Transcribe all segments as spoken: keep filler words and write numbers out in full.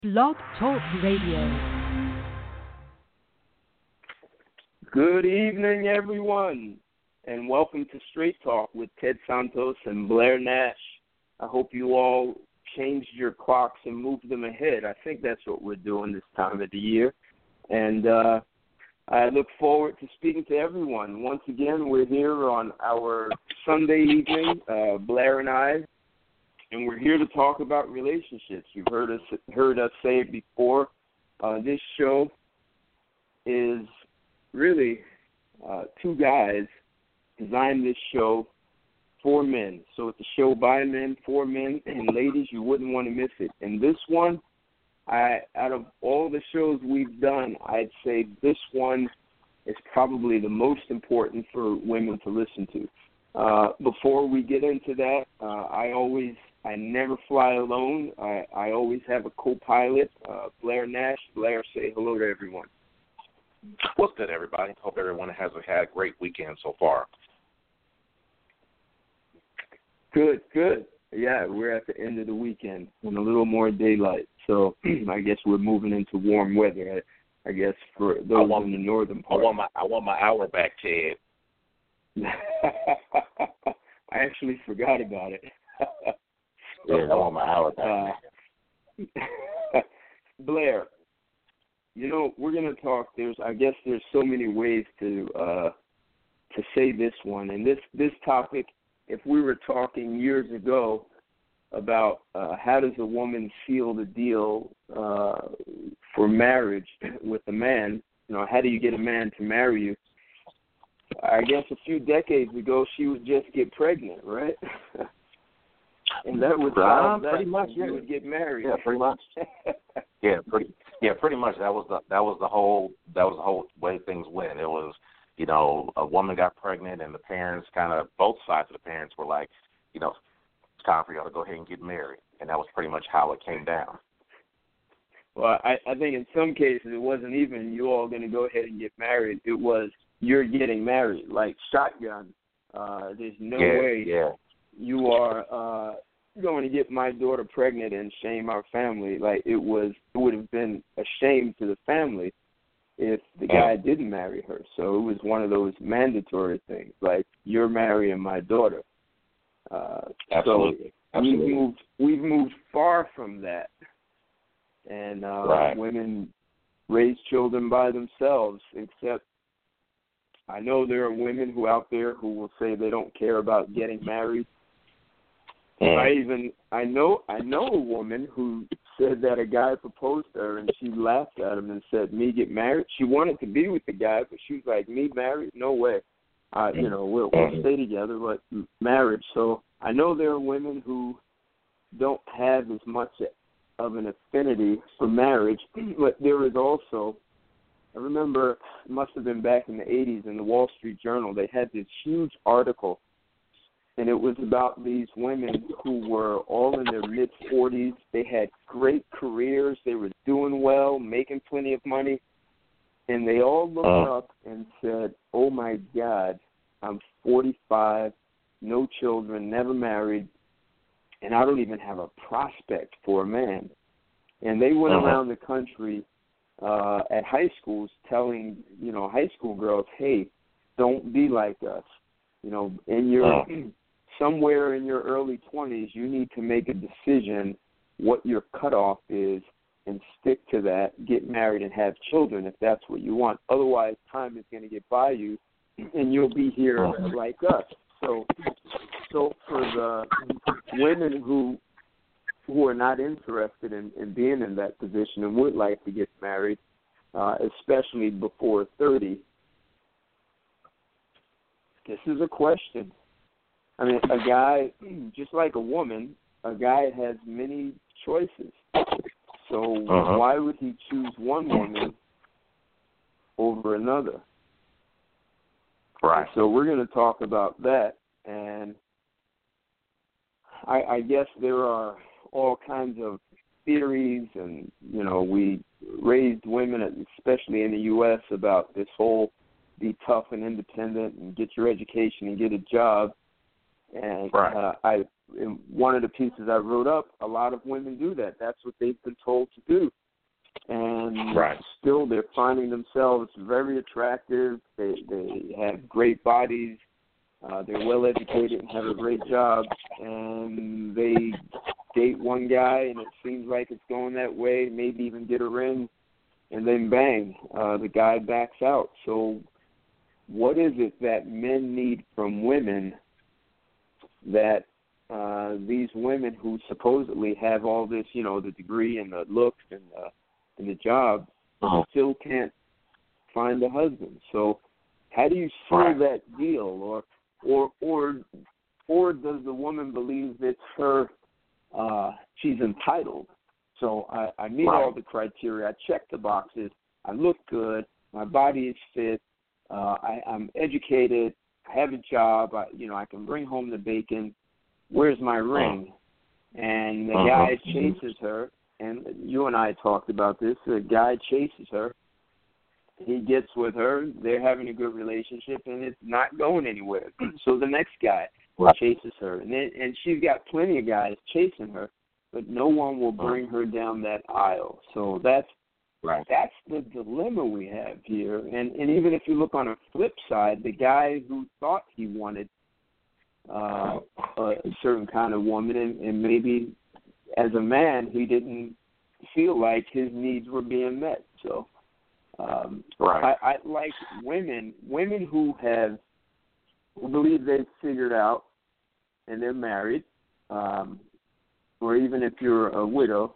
Blog Talk Radio. Good evening, everyone, and welcome to Straight Talk with Ted Santos and Blair Nash. I hope you all changed your clocks and moved them ahead. I think that's what we're doing this time of the year. And uh, I look forward to speaking to everyone. Once again, we're here on our Sunday evening, uh, Blair and I, and we're here to talk about relationships. You've heard us heard us say it before. Uh, this show is really uh, two guys designed this show for men. So it's a show by men, for men, and ladies, you wouldn't want to miss it. And this one, I out of all the shows we've done, I'd say this one is probably the most important for women to listen to. Uh, before we get into that, uh, I always, I never fly alone. I, I always have a co-pilot, uh, Blair Nash. Blair, say hello to everyone. What's good, everybody? Hope everyone has had a great weekend so far. Good, good. Yeah, we're at the end of the weekend and a little more daylight. So I guess we're moving into warm weather, I, I guess, for those want, in the northern part. I want my, I want my hour back, Ted. I actually forgot about it. Yeah, I want my hour back. Uh, Blair, you know, we're going to talk. There's, I guess, there's so many ways to uh, to say this one. And this this topic, if we were talking years ago about uh, how does a woman seal the deal uh, for marriage with a man, you know, how do you get a man to marry you? I guess a few decades ago, she would just get pregnant, right? And that would solve that. Pretty much, yeah. You would get married. Yeah, pretty much. yeah, pretty. Yeah, pretty much. That was the that was the whole that was the whole way things went. It was, you know, a woman got pregnant, and the parents kind of both sides of the parents were like, you know, it's time for y'all to go ahead and get married, and that was pretty much how it came down. Well, I, I think in some cases it wasn't even you all going to go ahead and get married. It was you're getting married, like shotgun. Uh, there's no yeah, way yeah. you are uh, going to get my daughter pregnant and shame our family. Like it was, it would have been a shame to the family if the guy didn't marry her. So it was one of those mandatory things, like you're marrying my daughter. Uh, Absolutely. So Absolutely. we've moved, we've moved far from that, and uh, right. women raise children by themselves. Except I know there are women who out there who will say they don't care about getting married. Mm. I even I know I know a woman who said that a guy proposed to her and she laughed at him and said, "Me get married?" She wanted to be with the guy, but she was like, "Me married? No way. Uh, you know, we'll, we'll stay together, but marriage." So I know there are women who don't have as much of an affinity for marriage, but there is also, I remember it must have been back in the eighties in the Wall Street Journal, they had this huge article, and it was about these women who were all in their mid-forties. They had great careers. They were doing well, making plenty of money. And they all looked uh. up and said, "Oh, my God, I'm forty-five, no children, never married, and I don't even have a prospect for a man." And they went uh-huh. around the country uh, at high schools telling, you know, high school girls, "Hey, don't be like us. You know, in your uh. somewhere in your early twenties, you need to make a decision what your cutoff is and stick to that, get married and have children if that's what you want. Otherwise, time is going to get by you, and you'll be here like us." So so for the women who who are not interested in, in being in that position and would like to get married, uh, especially before thirty, this is a question. I mean, a guy, just like a woman, a guy has many choices. So uh-huh. why would he choose one woman over another? Right. And so we're going to talk about that. And I, I guess there are all kinds of theories, and, you know, we raised women, especially in the U S, about this whole be tough and independent and get your education and get a job. And right. uh, I, in one of the pieces I wrote up, a lot of women do that. That's what they've been told to do. And right. still they're finding themselves very attractive. They they have great bodies. Uh, they're well educated and have a great job. And they date one guy, and it seems like it's going that way, maybe even get a ring, and then bang, uh, the guy backs out. So what is it that men need from women that uh, these women who supposedly have all this, you know, the degree and the looks and the, and the job, uh-huh. still can't find a husband? So how do you seal right. that deal? Or, or, or, or does the woman believe it's her, uh, she's entitled? So I, I meet right. all the criteria. I check the boxes. I look good. My body is fit. Uh, I, I'm educated. I have a job. I, you know, I can bring home the bacon. Where's my ring? And the uh-huh. guy chases her. And you and I talked about this. The guy chases her. He gets with her. They're having a good relationship, and it's not going anywhere. So the next guy right. chases her, and then, and she's got plenty of guys chasing her, but no one will bring her down that aisle. So that's right. that's the dilemma we have here. And and even if you look on a flip side, the guy who thought he wanted uh, a certain kind of woman, and, and maybe as a man he didn't feel like his needs were being met. So um, right. I, I like women women who have who believe they've figured out and they're married. Um, or even if you're a widow,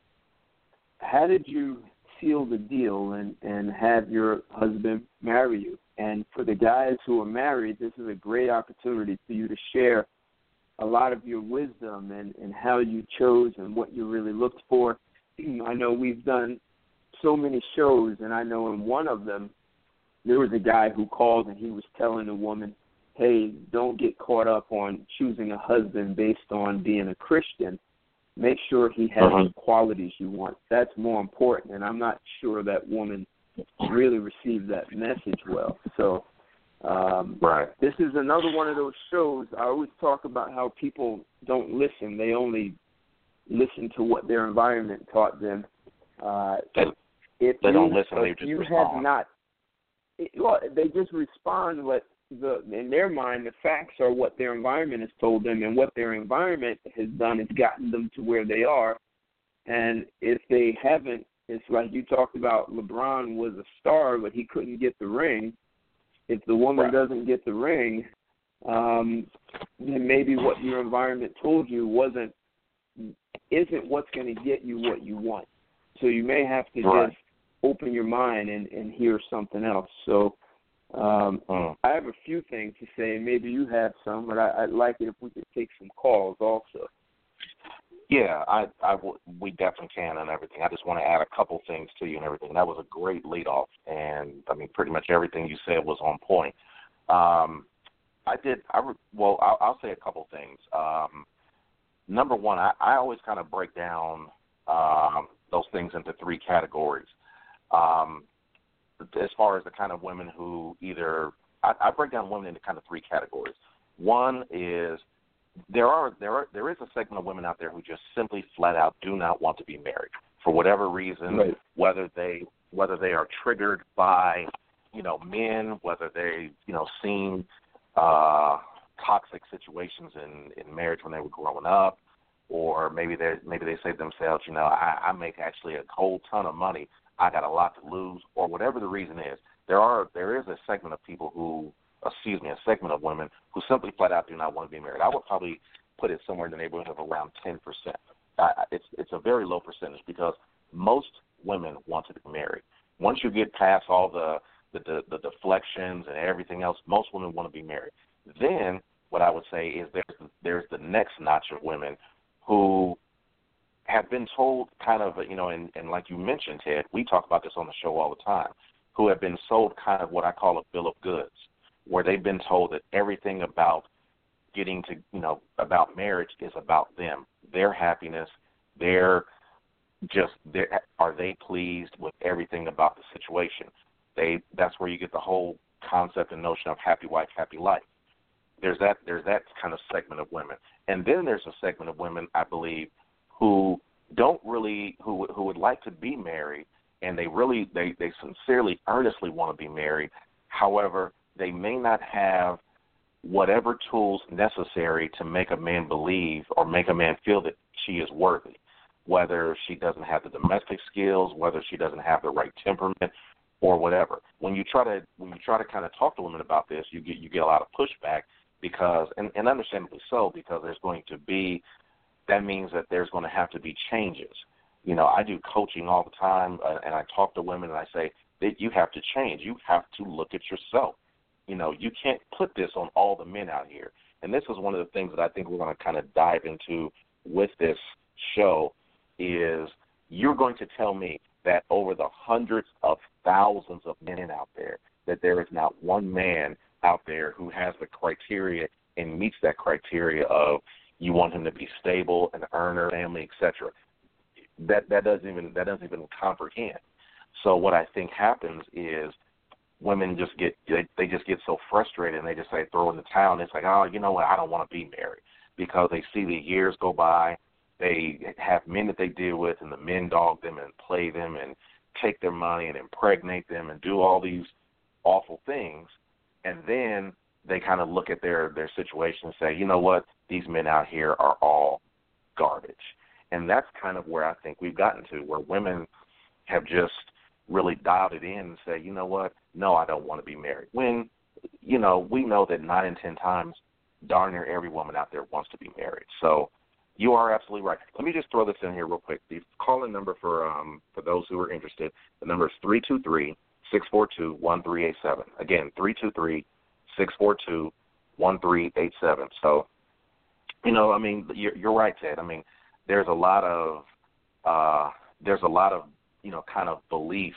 how did you seal the deal and, and have your husband marry you? And for the guys who are married, this is a great opportunity for you to share a lot of your wisdom and, and how you chose and what you really looked for. I know we've done so many shows, and I know in one of them, there was a guy who called and he was telling a woman, hey, don't get caught up on choosing a husband based on being a Christian. Make sure he has uh-huh. the qualities you want. That's more important, and I'm not sure that woman really received that message well. So um, right. this is another one of those shows. I always talk about how people don't listen. They only listen to what their environment taught them. Uh, they if they you, don't listen, they if just you respond. have not, it, well, they just respond what the in their mind, the facts are what their environment has told them, and what their environment has done is gotten them to where they are. And if they haven't, it's like you talked about, LeBron was a star, but he couldn't get the ring. If the woman right. doesn't get the ring, um, then maybe what your environment told you wasn't isn't what's going to get you what you want. So you may have to right. just open your mind and, and hear something else. So um, mm. I have a few things to say. Maybe you have some, but I, I'd like it if we could take some calls also. Yeah, I, I, we definitely can and everything. I just want to add a couple things to you and everything. That was a great lead off, and I mean, pretty much everything you said was on point. Um, I did. I well, I'll, I'll say a couple things. Um, number one, I, I always kind of break down um, those things into three categories. Um, as far as the kind of women who either I, I break down women into kind of three categories. One is There are there are there is a segment of women out there who just simply flat out do not want to be married for whatever reason, right. whether they whether they are triggered by, you know, men, whether they, you know, seen uh, toxic situations in, in marriage when they were growing up, or maybe they maybe they say to themselves, you know, I, I make actually a whole ton of money, I got a lot to lose, or whatever the reason is. There are there is a segment of people who excuse me, a segment of women who simply flat out do not want to be married. I would probably put it somewhere in the neighborhood of around ten percent. Uh, it's it's a very low percentage because most women want to be married. Once you get past all the the, the, the deflections and everything else, most women want to be married. Then what I would say is there's there's the next notch of women who have been told kind of, you know, and, and like you mentioned, Ted, we talk about this on the show all the time, who have been sold kind of what I call a bill of goods, where they've been told that everything about getting to, you know, about marriage is about them, their happiness, their just, their, are they pleased with everything about the situation? They, that's where you get the whole concept and notion of happy wife, happy life. there's that there's that kind of segment of women, and then there's a segment of women, I believe, who don't really who who would like to be married, and they really they they sincerely, earnestly want to be married. However, they may not have whatever tools necessary to make a man believe or make a man feel that she is worthy, whether she doesn't have the domestic skills, whether she doesn't have the right temperament, or whatever. When you try to when you try to kind of talk to women about this, you get you get a lot of pushback because, and, and understandably so, because there's going to be, that means that there's going to have to be changes. You know, I do coaching all the time, uh, and I talk to women and I say that you have to change. You have to look at yourself. You know, you can't put this on all the men out here. And this is one of the things that I think we're going to kind of dive into with this show is you're going to tell me that over the hundreds of thousands of men out there, that there is not one man out there who has the criteria and meets that criteria of you want him to be stable, an earner, family, et cetera. That that doesn't even that doesn't even comprehend. So what I think happens is women just get they, they just get so frustrated and they just say throw in the towel. And it's like, oh, you know what, I don't want to be married, because they see the years go by. They have men that they deal with, and the men dog them and play them and take their money and impregnate them and do all these awful things. And then they kind of look at their, their situation and say, you know what, these men out here are all garbage. And that's kind of where I think we've gotten to, where women have just really dialed it in and say, you know what, no, I don't want to be married. When, you know, we know that nine in ten times, darn near every woman out there wants to be married. So you are absolutely right. Let me just throw this in here real quick. The call-in number for um, for those who are interested, the number is three two three, six four two, one three eight seven. Again, three two three, six four two, one three eight seven. So, you know, I mean, you're, you're right, Ted. I mean, there's a lot of, uh, there's a lot of, you know, kind of belief.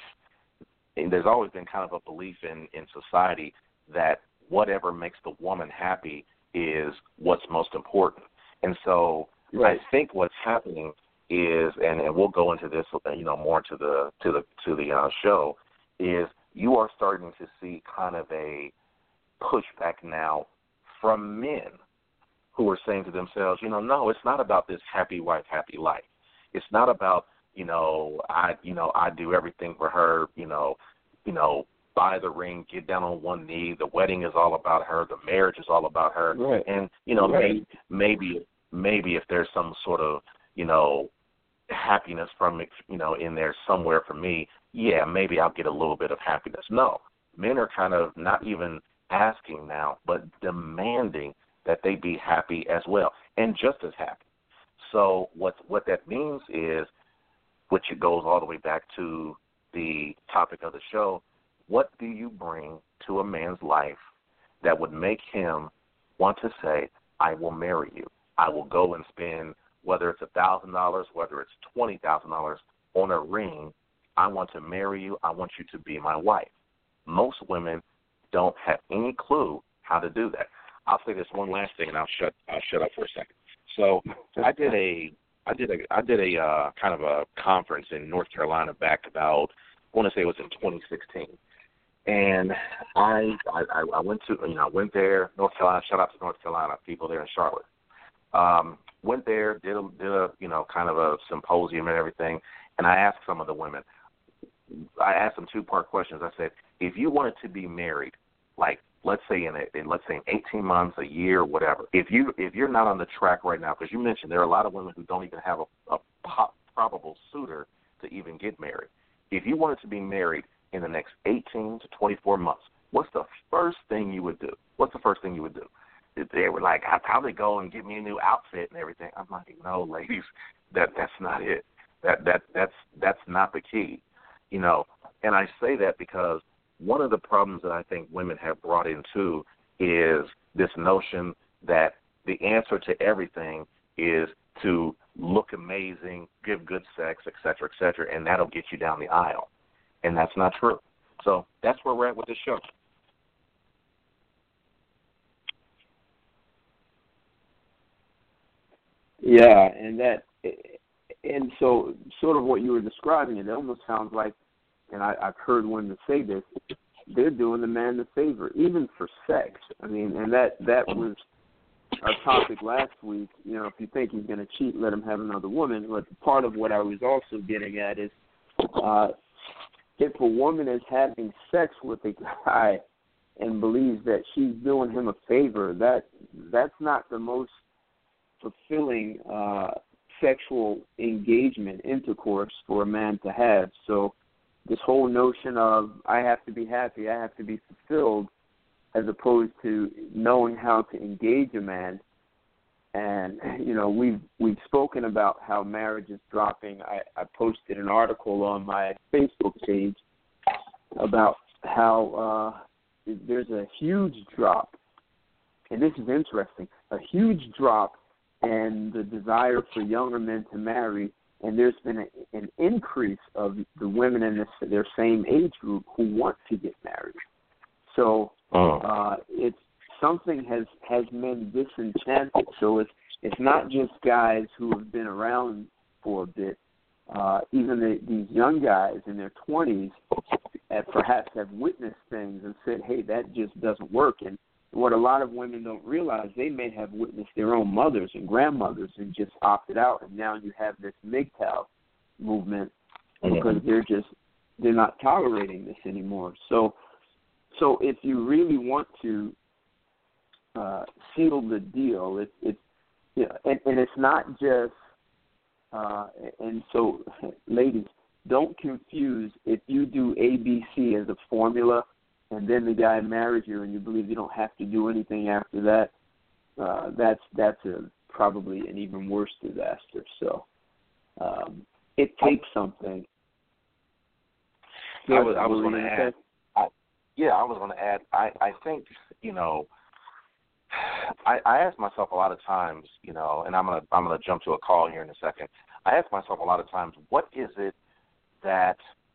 And there's always been kind of a belief in, in society that whatever makes the woman happy is what's most important. And so right. I think what's happening is, and, and we'll go into this, you know, more to the to the to the uh, show, is you are starting to see kind of a pushback now from men who are saying to themselves, you know, no, it's not about this happy wife, happy life. It's not about, you know, I, you know, I do everything for her, you know, you know, buy the ring, get down on one knee. The wedding is all about her. The marriage is all about her. Right. And, you know, right. maybe, maybe, maybe if there's some sort of, you know, happiness from it, you know, in there somewhere for me, yeah, maybe I'll get a little bit of happiness. No, men are kind of not even asking now, but demanding that they be happy as well, and just as happy. So what what that means is, which it goes all the way back to the topic of the show, what do you bring to a man's life that would make him want to say, I will marry you. I will go and spend, whether it's one thousand dollars, whether it's twenty thousand dollars on a ring, I want to marry you. I want you to be my wife. Most women don't have any clue how to do that. I'll say this one last thing, and I'll shut I'll shut up for a second. So I did a I did a I did a uh, kind of a conference in North Carolina back about, I want to say it was in twenty sixteen, and I I, I went to you know I went there, North Carolina. Shout out to North Carolina people there in Charlotte. Um, went there, did a, did a you know kind of a symposium and everything, and I asked some of the women. I asked them two part questions. I said, if you wanted to be married, like let's say in, a, in let's say in eighteen months, a year, whatever. If you if you're not on the track right now, because you mentioned there are a lot of women who don't even have a, a pop, probable suitor to even get married. If you wanted to be married in the next eighteen to twenty-four months, what's the first thing you would do? What's the first thing you would do? They were like, I'd probably go and get me a new outfit and everything. I'm like, no, ladies, that that's not it. That that that's that's not the key, you know. And I say that because one of the problems that I think women have brought into is this notion that the answer to everything is to look amazing, give good sex, et cetera, et cetera, and that'll get you down the aisle. And that's not true. So that's where we're at with this show. Yeah, and that, and so sort of what you were describing, it almost sounds like, and I, I've heard women say this, they're doing the man the favor, even for sex. I mean, and that that was our topic last week. You know, if you think he's going to cheat, let him have another woman. But part of what I was also getting at is, uh, if a woman is having sex with a guy and believes that she's doing him a favor, that that's not the most fulfilling uh, sexual engagement, intercourse for a man to have. So this whole notion of I have to be happy, I have to be fulfilled, as opposed to knowing how to engage a man. And, you know, we've, we've spoken about how marriage is dropping. I, I posted an article on my Facebook page about how uh, there's a huge drop, and this is interesting, a huge drop in the desire for younger men to marry, and there's been a, an increase of the women in this, their same age group who want to get married. So oh. uh, it's something has, has been disenchanted. So it's it's not just guys who have been around for a bit. Uh, even the, these young guys in their twenties that perhaps have witnessed things and said, hey, that just doesn't work. And what a lot of women don't realize, they may have witnessed their own mothers and grandmothers and just opted out. And now you have this M G T O W movement because they're just, they're not tolerating this anymore. So, so if you really want to uh, seal the deal, it, it, you know, and, and it's not just, uh, and so, ladies, don't confuse if you do A B C as a formula and then the guy marries you and you believe you don't have to do anything after that. Uh, that's that's a, probably an even worse disaster. So um, it takes something. I was, I was going to add. I, yeah, I was going to add. I, I think you know. I, I ask myself a lot of times, you know, and I'm gonna I'm gonna jump to a call here in a second. I ask myself a lot of times, what is it that,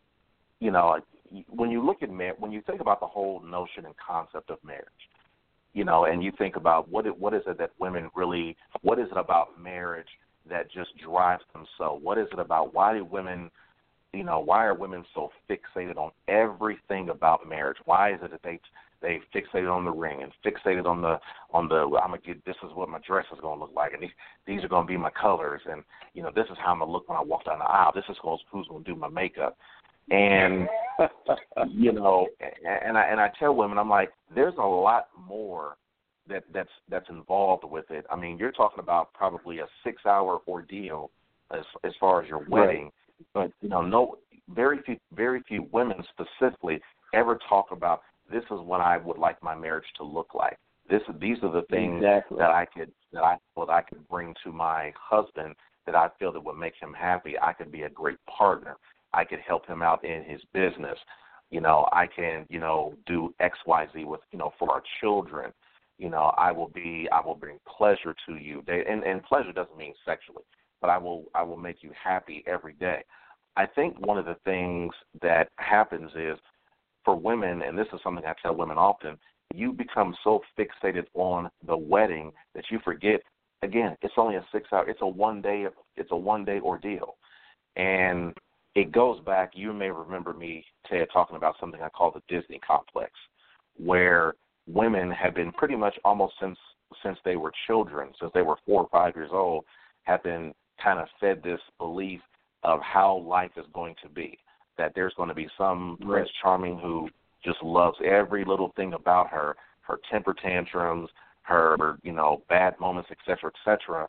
you know, when you look at marriage, when you think about the whole notion and concept of marriage, you know, and you think about what it, what is it that women really, what is it about marriage that just drives them so? What is it about, why do women, you know, why are women so fixated on everything about marriage? Why is it that they they fixated on the ring and fixated on the on the I'm gonna get, this is what my dress is gonna look like, and these these are gonna be my colors, and you know this is how I'm gonna look when I walk down the aisle. This is who's gonna do my makeup, and you know, and I and I tell women, I'm like, there's a lot more that that's that's involved with it. I mean, you're talking about probably a six hour ordeal as as far as your wedding, right. But you know, no, very few very few women specifically ever talk about, this is what I would like my marriage to look like. This, these are the things exactly. that I could that I what I could bring to my husband that I feel that would make him happy. I could be a great partner. I could help him out in his business. You know, I can, you know, do X, Y, Z with, you know, for our children. You know, I will be, I will bring pleasure to you. They, and, and pleasure doesn't mean sexually, but I will, I will make you happy every day. I think one of the things that happens is, for women, and this is something I tell women often, you become so fixated on the wedding that you forget, again, it's only a six hour, it's a one day, it's a one day ordeal. And it goes back, you may remember me, Ted, talking about something I call the Disney complex, where women have been pretty much almost since, since they were children, since they were four or five years old, have been kind of fed this belief of how life is going to be. That there's going to be some right. Prince Charming who just loves every little thing about her, her temper tantrums, her, you know, bad moments, et cetera, et cetera.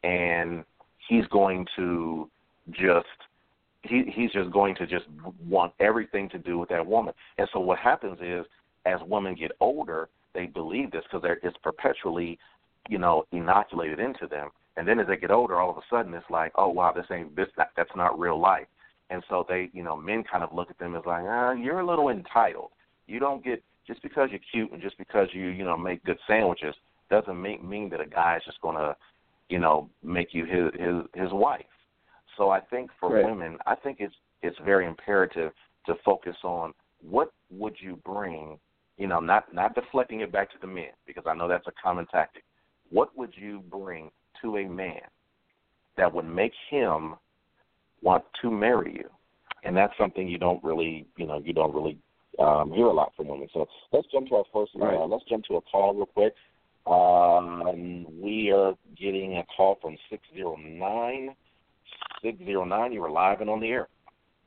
And he's going to just, he, he's just going to just want everything to do with that woman. And so what happens is, as women get older, they believe this because it's perpetually, you know, inoculated into them. And then as they get older, all of a sudden it's like, oh, wow, this ain't, this, that, that's not real life. And so they, you know, men kind of look at them as like, ah, you're a little entitled. You don't get, just because you're cute and just because you, you know, make good sandwiches doesn't make, mean that a guy is just going to, you know, make you his his, his wife. So I think for right. women, I think it's it's very imperative to focus on what would you bring, you know, not, not deflecting it back to the men, because I know that's a common tactic. What would you bring to a man that would make him want to marry you? And that's something you don't really, you know, you don't really um, hear a lot from women. So let's jump to our first. Right. Uh, let's jump to a call real quick. Um, we are getting a call from six zero nine. six zero nine, you are live and on the air.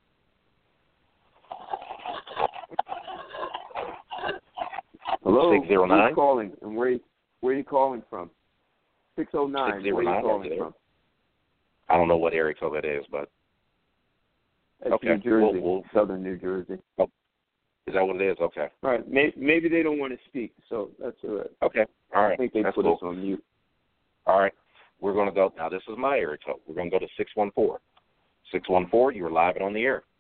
Hello. six zero nine. Who's calling, and where where are you calling from? six oh nine. Where are you calling from? I don't know what area code that is, but That's okay. New Jersey, We'll, we'll, Southern New Jersey. Oh, is that what it is? Okay. All right. Maybe, maybe they don't want to speak, so that's all right. Okay. All right. I think they that's put cool. us on mute. All right. We're going to go now. This is my area code. We're going to go to six one four. six one four. You are live and on the air.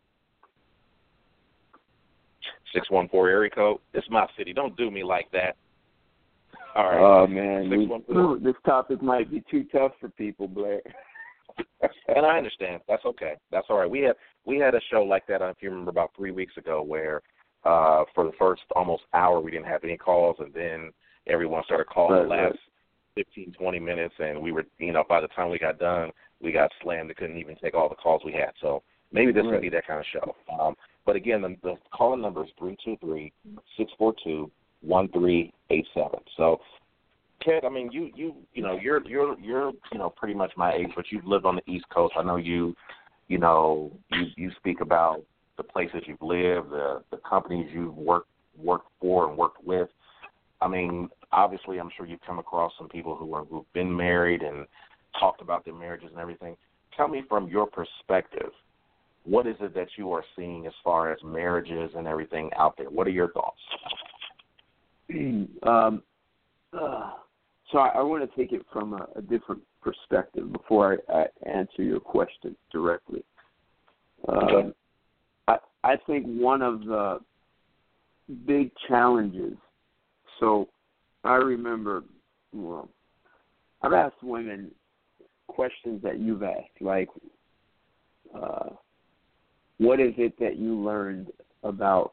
six one four area code. It's my city. Don't do me like that. All right. Oh, man. six one four. We, this topic might be too tough for people, Blair. And I understand. That's okay. That's all right. We had we had a show like that, if you remember, about three weeks ago where uh, for the first almost hour we didn't have any calls, and then everyone started calling right, the last right. fifteen, twenty minutes, and we were, you know, by the time we got done, we got slammed. We couldn't even take all the calls we had. So maybe this right. would be that kind of show. Um, but again, the, the calling number is three two three, six four two, one three eight seven. So, Ted, I mean, you, you, you know, you're, you're, you're, you know, pretty much my age, but you've lived on the East Coast. I know you, you know, you, you speak about the places you've lived, the, the companies you've worked, worked for and worked with. I mean, obviously, I'm sure you've come across some people who are, who've been married and talked about their marriages and everything. Tell me from your perspective, what is it that you are seeing as far as marriages and everything out there? What are your thoughts? um, uh, so I, I want to take it from a, a different perspective before I, I answer your question directly. Um, okay. I, I think one of the big challenges, so I remember, well, I've asked women questions that you've asked, like, uh, what is it that you learned about,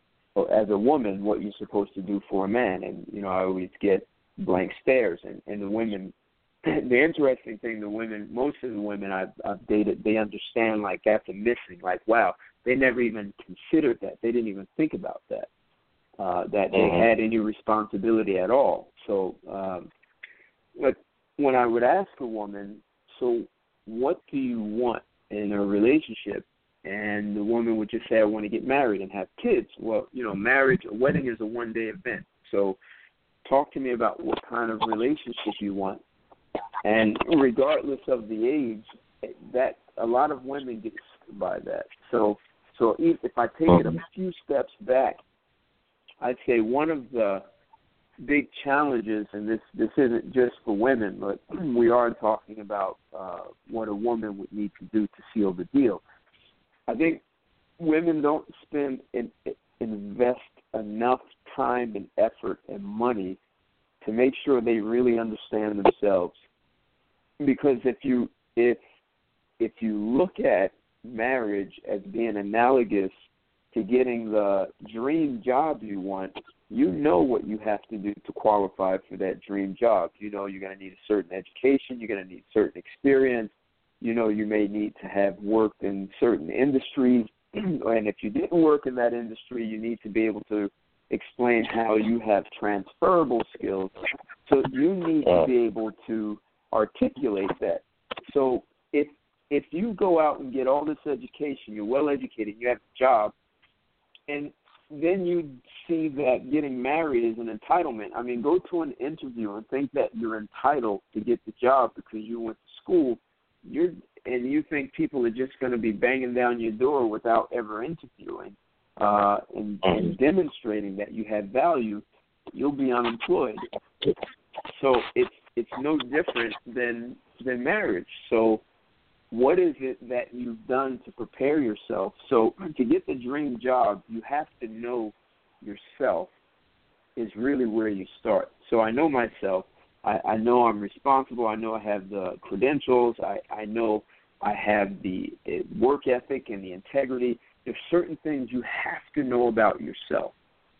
or as a woman, what you're supposed to do for a man? And, you know, I always get blank stares. And, and the women, the interesting thing, the women, most of the women I've, I've dated, they understand, like, that's a missing. Like, wow, they never even considered that. They didn't even think about that, uh, that they mm-hmm. had any responsibility at all. So, um, but when I would ask a woman, so what do you want in a relationship? And the woman would just say, I want to get married and have kids. Well, you know, marriage, a wedding is a one-day event. So talk to me about what kind of relationship you want. And regardless of the age, that a lot of women get by that. So so if I take it a few steps back, I'd say one of the big challenges, and this, this isn't just for women, but we are talking about uh, what a woman would need to do to seal the deal. I think women don't spend in, invest enough time and effort and money to make sure they really understand themselves. Because if you if if you look at marriage as being analogous to getting the dream job you want, you know what you have to do to qualify for that dream job. You know you're going to need a certain education, you're going to need certain experience. You know, you may need to have worked in certain industries, and if you didn't work in that industry, you need to be able to explain how you have transferable skills. So you need to be able to articulate that. So if if you go out and get all this education, you're well educated, you have a job, and then you see that getting married is an entitlement. I mean, go to an interview and think that you're entitled to get the job because you went to school. You're and you think people are just going to be banging down your door without ever interviewing uh, and, and demonstrating that you have value, you'll be unemployed. So it's it's no different than than marriage. So what is it that you've done to prepare yourself? So to get the dream job, you have to know yourself is really where you start. So I know myself. I, I know I'm responsible. I know I have the credentials. I, I know I have the work ethic and the integrity. There's certain things you have to know about yourself.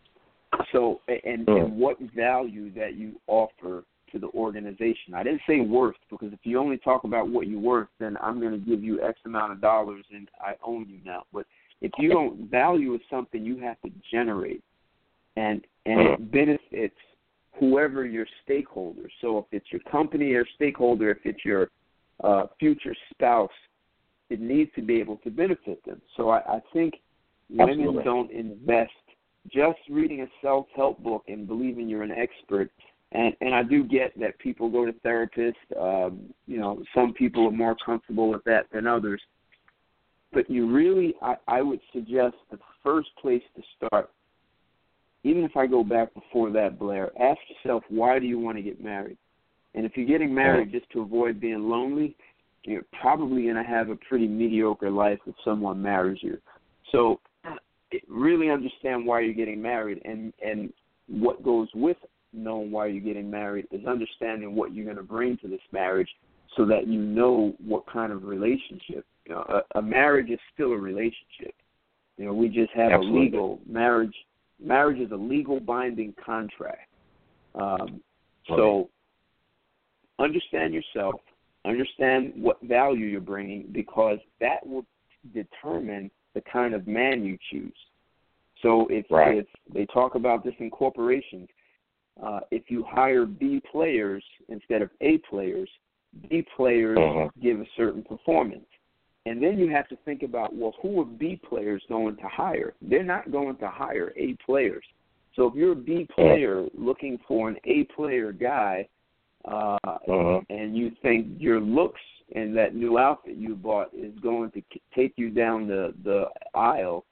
So, and, and what value that you offer to the organization. I didn't say worth, because if you only talk about what you're worth, then I'm going to give you X amount of dollars and I own you now. But if you don't value something, you have to generate, and and it benefits whoever your stakeholder. So if it's your company or stakeholder, if it's your uh, future spouse, it needs to be able to benefit them. So I, I think Absolutely. women don't invest just reading a self-help book and believing you're an expert. And, and I do get that people go to therapists. Um, you know, some people are more comfortable with that than others. But you really, I, I would suggest the first place to start, even if I go back before that, Blair, ask yourself, why do you want to get married? And if you're getting married just to avoid being lonely, you're probably going to have a pretty mediocre life if someone marries you. So really understand why you're getting married, and, and what goes with knowing why you're getting married is understanding what you're going to bring to this marriage so that you know what kind of relationship. You know, a, a marriage is still a relationship. You know, we just have Absolutely. a legal marriage. Marriage is a legal binding contract. Um, so understand yourself, understand what value you're bringing, because that will determine the kind of man you choose. So if, right. if they talk about this in corporations, uh, if you hire B players instead of A players, B players mm-hmm. give a certain performance. And then you have to think about, well, who are B players going to hire? They're not going to hire A players. So if you're a B player looking for an A player guy, uh, mm-hmm. and you think your looks and that new outfit you bought is going to take you down the, the aisle,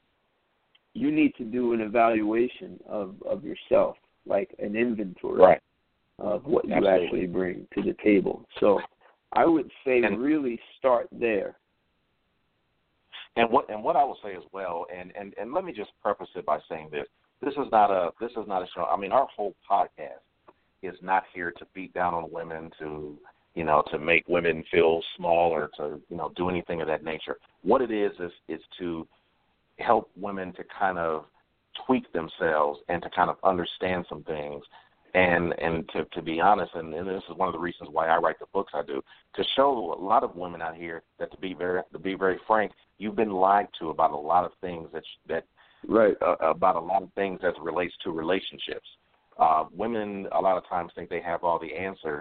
you need to do an evaluation of, of yourself, like an inventory right. of what you Absolutely. actually bring to the table. So I would say and, really start there. And what and what I will say as well, and, and, and let me just preface it by saying this: this is not a this is not a show. I mean, our whole podcast is not here to beat down on women, to you know, to make women feel small, or to you know do anything of that nature. What it is is is to help women to kind of tweak themselves and to kind of understand some things. And and to, to be honest, and, and this is one of the reasons why I write the books I do, to show a lot of women out here that, to be very to be very frank, you've been lied to about a lot of things that that right uh, about a lot of things as it relates to relationships. Uh, women a lot of times think they have all the answers,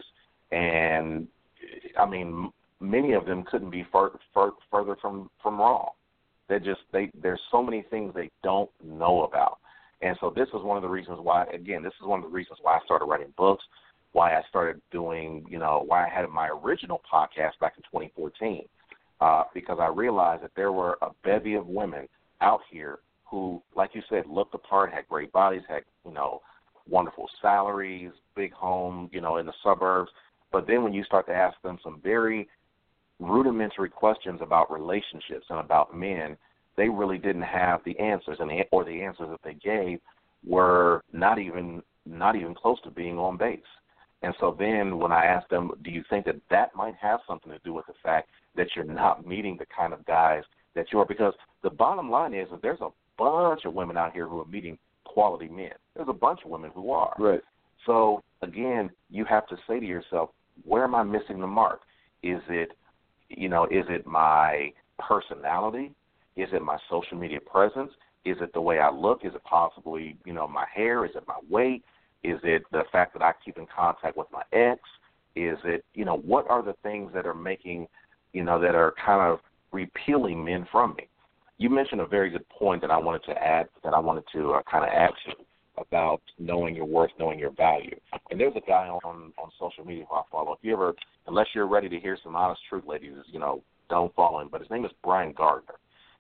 and I mean, many of them couldn't be fur, fur, further from from wrong. They just they there's so many things they don't know about. And so this is one of the reasons why, again, this is one of the reasons why I started writing books, why I started doing, you know, why I had my original podcast back in twenty fourteen, uh, because I realized that there were a bevy of women out here who, like you said, looked the part, had great bodies, had, you know, wonderful salaries, big home, you know, in the suburbs. But then when you start to ask them some very rudimentary questions about relationships and about men, they really didn't have the answers, and the, or the answers that they gave were not even not even close to being on base. And so then when I asked them, do you think that that might have something to do with the fact that you're not meeting the kind of guys that you are? Because the bottom line is that there's a bunch of women out here who are meeting quality men. There's a bunch of women who are. Right. So, again, you have to say to yourself, where am I missing the mark? Is it, you know, is it my personality? Is it my social media presence? Is it the way I look? Is it possibly, you know, my hair? Is it my weight? Is it the fact that I keep in contact with my ex? Is it, you know, what are the things that are making, you know, that are kind of repealing men from me? You mentioned a very good point that I wanted to add, that I wanted to uh, kind of add to about knowing your worth, knowing your value. And there's a guy on, on social media who I follow. If you ever, unless you're ready to hear some honest truth, ladies, you know, don't follow him. But his name is Brian Gardner.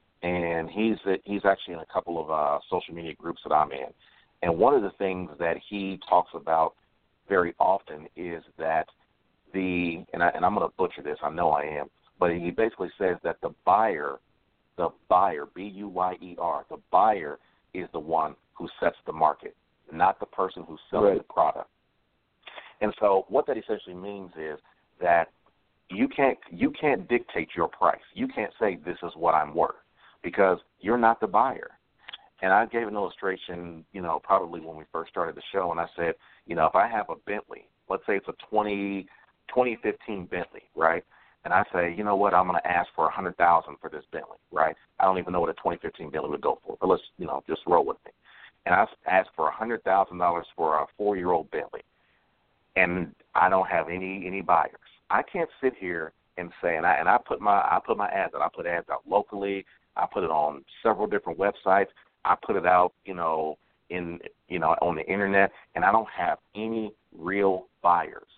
And he's he's actually in a couple of uh, social media groups that I'm in. And one of the things that he talks about very often is that the, and, I, and I'm going to butcher this, I know I am, but he basically says that the buyer, the buyer, B U Y E R, the buyer is the one who sets the market, not the person who's selling right. the product. And so what that essentially means is that you can't you can't dictate your price. You can't say this is what I'm worth, because you're not the buyer. And I gave an illustration, you know, probably when we first started the show, and I said, you know, if I have a Bentley, let's say it's a twenty, twenty fifteen Bentley, right? and I say, you know what, I'm going to ask for one hundred thousand dollars for this Bentley, right? I don't even know what a twenty fifteen Bentley would go for, but let's, you know, just roll with me. And I ask for one hundred thousand dollars for a four-year-old Bentley, and I don't have any any buyers. I can't sit here and say, and I and I put my I put my ads out. I put ads out locally. I put it on several different websites. I put it out, you know, in you know on the internet, and I don't have any real buyers.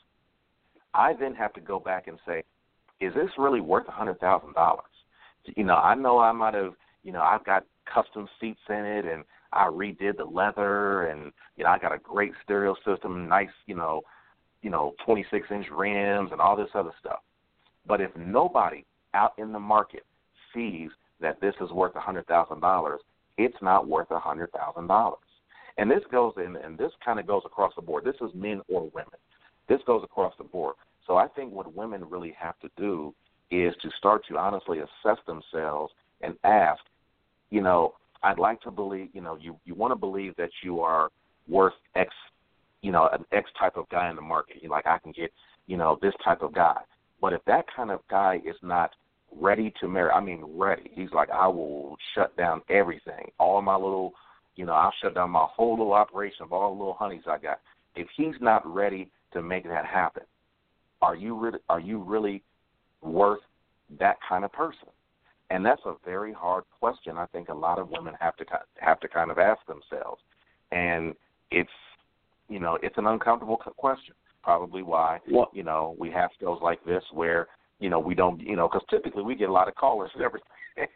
I then have to go back and say, is this really worth one hundred thousand dollars? You know, I know I might have, you know, I've got custom seats in it, and I redid the leather, and you know, I got a great stereo system, nice, you know, you know, twenty-six inch rims, and all this other stuff. But if nobody out in the market sees that this is worth one hundred thousand dollars, it's not worth one hundred thousand dollars. And this goes in, and this kind of goes across the board. This is men or women. This goes across the board. So I think what women really have to do is to start to honestly assess themselves and ask, you know, I'd like to believe, you know, you, you want to believe that you are worth X, you know, an X type of guy in the market. You're like, I can get, you know, this type of guy. But if that kind of guy is not ready to marry, I mean ready, he's like, I will shut down everything, all my little, you know, I'll shut down my whole little operation of all the little honeys I got. If he's not ready to make that happen, are you really, are you really worth that kind of person? And that's a very hard question. I think a lot of women have to have to kind of ask themselves, and it's, you know, it's an uncomfortable question. Probably why, well, you know, we have shows like this where, you know, we don't, you know, because typically we get a lot of callers and everything.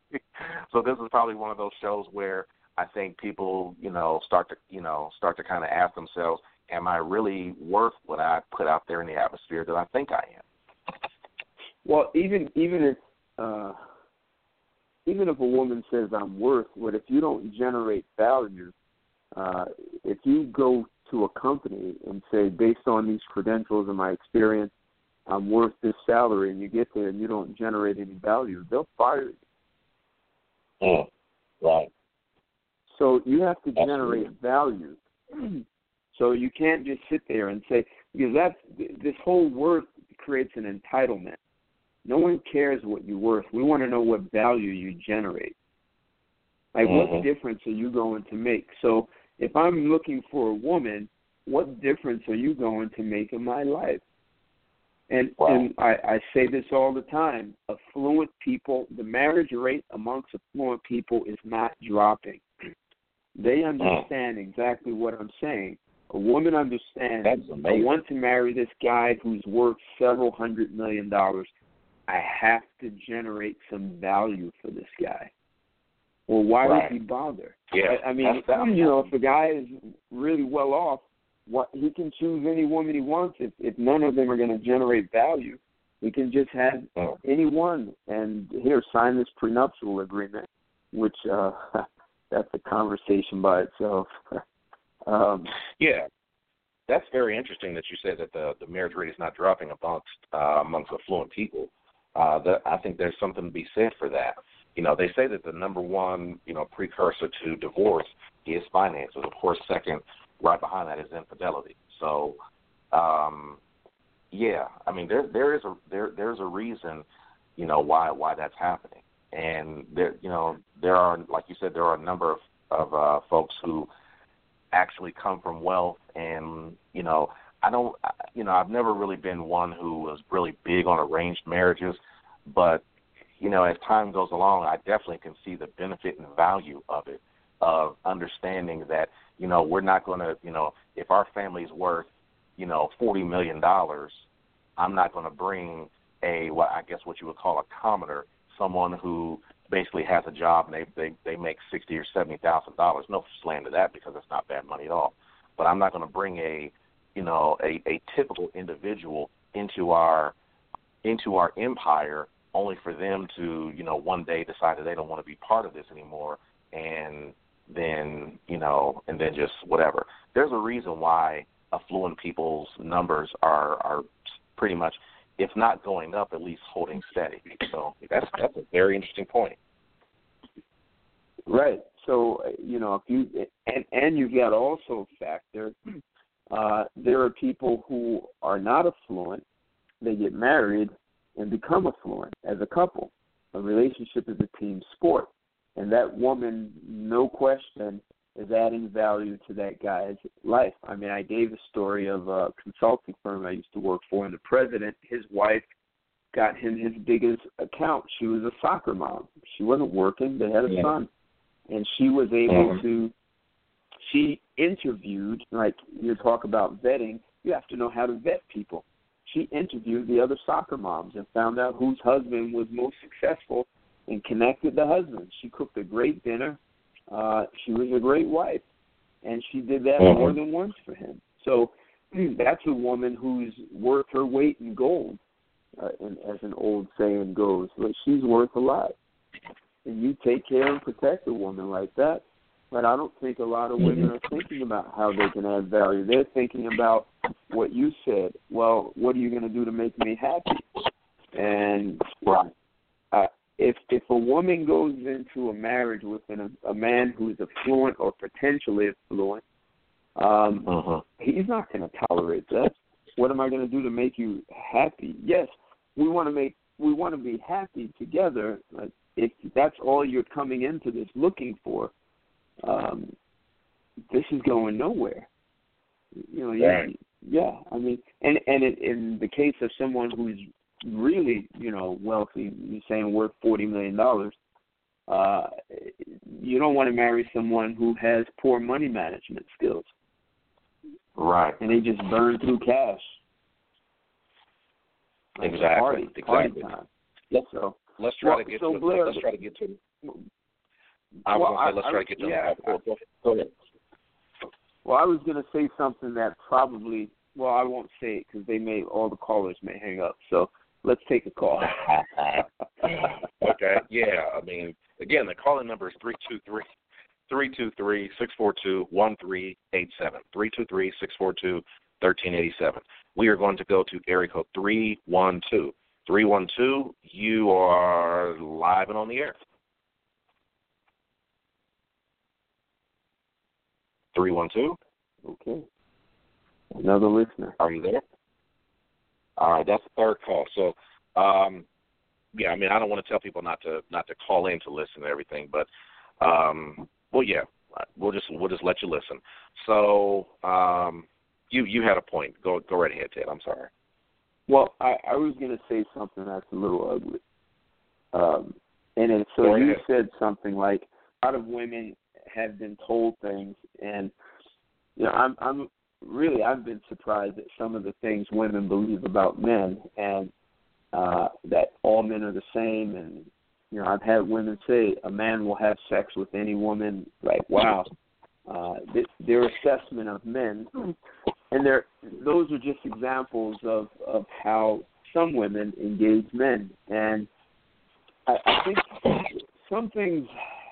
So this is probably one of those shows where I think people, you know, start to, you know, start to kind of ask themselves, am I really worth what I put out there in the atmosphere that I think I am? Well, even even if uh, even if a woman says I'm worth, what if you don't generate value? Uh, if you go to a company and say, based on these credentials and my experience, I'm worth this salary, and you get there and you don't generate any value, they'll fire you. Mm, right. So you have to Absolutely. generate value. So you can't just sit there and say, because that's, this whole worth creates an entitlement. No one cares what you're worth. We want to know what value you generate. Like, mm-hmm. what difference are you going to make? So if I'm looking for a woman, what difference are you going to make in my life? And, wow. and I, I say this all the time, affluent people, the marriage rate amongst affluent people is not dropping. They understand mm. exactly what I'm saying. A woman understands, I want to marry this guy who's worth several hundred million dollars. I have to generate some value for this guy. Well, why right. would he bother? Yeah, I, I mean, that, you know, if a guy is really well off, what he can choose any woman he wants. If, if none of them are going to generate value, he can just have oh. any one and here, sign this prenuptial agreement, which uh, that's a conversation by itself. um, yeah, that's very interesting that you said that the, the marriage rate is not dropping amongst uh, amongst affluent people. Uh, that, I think there's something to be said for that. You know, they say that the number one, you know, precursor to divorce is finances. Of course, second, right behind that is infidelity. So, um, yeah, I mean, there there is a there there's a reason, you know, why why that's happening. And there, you know, there are, like you said, there are a number of of uh, folks who actually come from wealth, and you know, I don't, you know, I've never really been one who was really big on arranged marriages, but you know, as time goes along, I definitely can see the benefit and value of it, of understanding that, you know, we're not going to, you know, if our family's worth, you know, forty million dollars, I'm not going to bring a, what I guess what you would call a commoner, someone who basically has a job and they, they, they make sixty thousand dollars or seventy thousand dollars. No slam to that because it's not bad money at all. But I'm not going to bring a, you know, a, a typical individual into our into our empire only for them to, you know, one day decide that they don't want to be part of this anymore, and then, you know, and then just whatever. There's a reason why affluent people's numbers are, are pretty much, if not going up, at least holding steady. So that's that's a very interesting point. Right. So, you know, if you and and you've got also a factor, uh, there are people who are not affluent. They get married, and become affluent as a couple. A relationship is a team sport, and that woman, no question, is adding value to that guy's life. I mean, I gave a story of a consulting firm I used to work for, and the president, his wife, got him his biggest account. She was a soccer mom. She wasn't working. They had a yeah. son. And she was able mm-hmm. to, she interviewed, like you talk about vetting, you have to know how to vet people. She interviewed the other soccer moms and found out whose husband was most successful and connected the husband. She cooked a great dinner. Uh, she was a great wife, and she did that mm-hmm. more than once for him. So that's a woman who's worth her weight in gold, uh, and, as an old saying goes. But she's worth a lot. And you take care and protect a woman like that. But I don't think a lot of women are thinking about how they can add value. They're thinking about what you said. Well, what are you going to do to make me happy? And uh, if if a woman goes into a marriage with an, a man who is affluent or potentially affluent, um, uh-huh. he's not going to tolerate that. What am I going to do to make you happy? Yes, we want to make we want to be happy together. Like, if that's all you're coming into this looking for, um, this is going nowhere. You know, yeah, yeah. I mean, and and it, in the case of someone who's really, you know, wealthy, you're saying worth forty million dollars, uh, you don't want to marry someone who has poor money management skills. Right. And they just burn through cash. Like exactly. Party, party exactly. time. Let's, so, let's try well, to get so to Blair, let's try to get to I was well, going to say, let's I, try to get to yeah, the go, go ahead. Well, I was going to say something that probably, well, I won't say it because they may, all the callers may hang up. So let's take a call. Okay, yeah. I mean, again, the calling number is three two three, three two three, six four two, one three eight seven, three two three, six four two, one three eight seven. We are going to go to area code three one two. three one two, you are live and on the air. three one two. Okay. Another listener. Are you there? All right, that's the third call. So, um, yeah, I mean, I don't want to tell people not to not to call in to listen to everything, but, um, well, yeah, we'll just we'll just let you listen. So, um, you you had a point. Go go right ahead, Ted. I'm sorry. Well, I, I was going to say something that's a little ugly. Um, and then, so go you ahead. said something like a lot of women have been told things, and you know, I'm I'm really I've been surprised at some of the things women believe about men, and uh, that all men are the same. And you know, I've had women say a man will have sex with any woman. Like, wow, uh, th- their assessment of men, and they're those are just examples of of how some women engage men, and I, I think some things.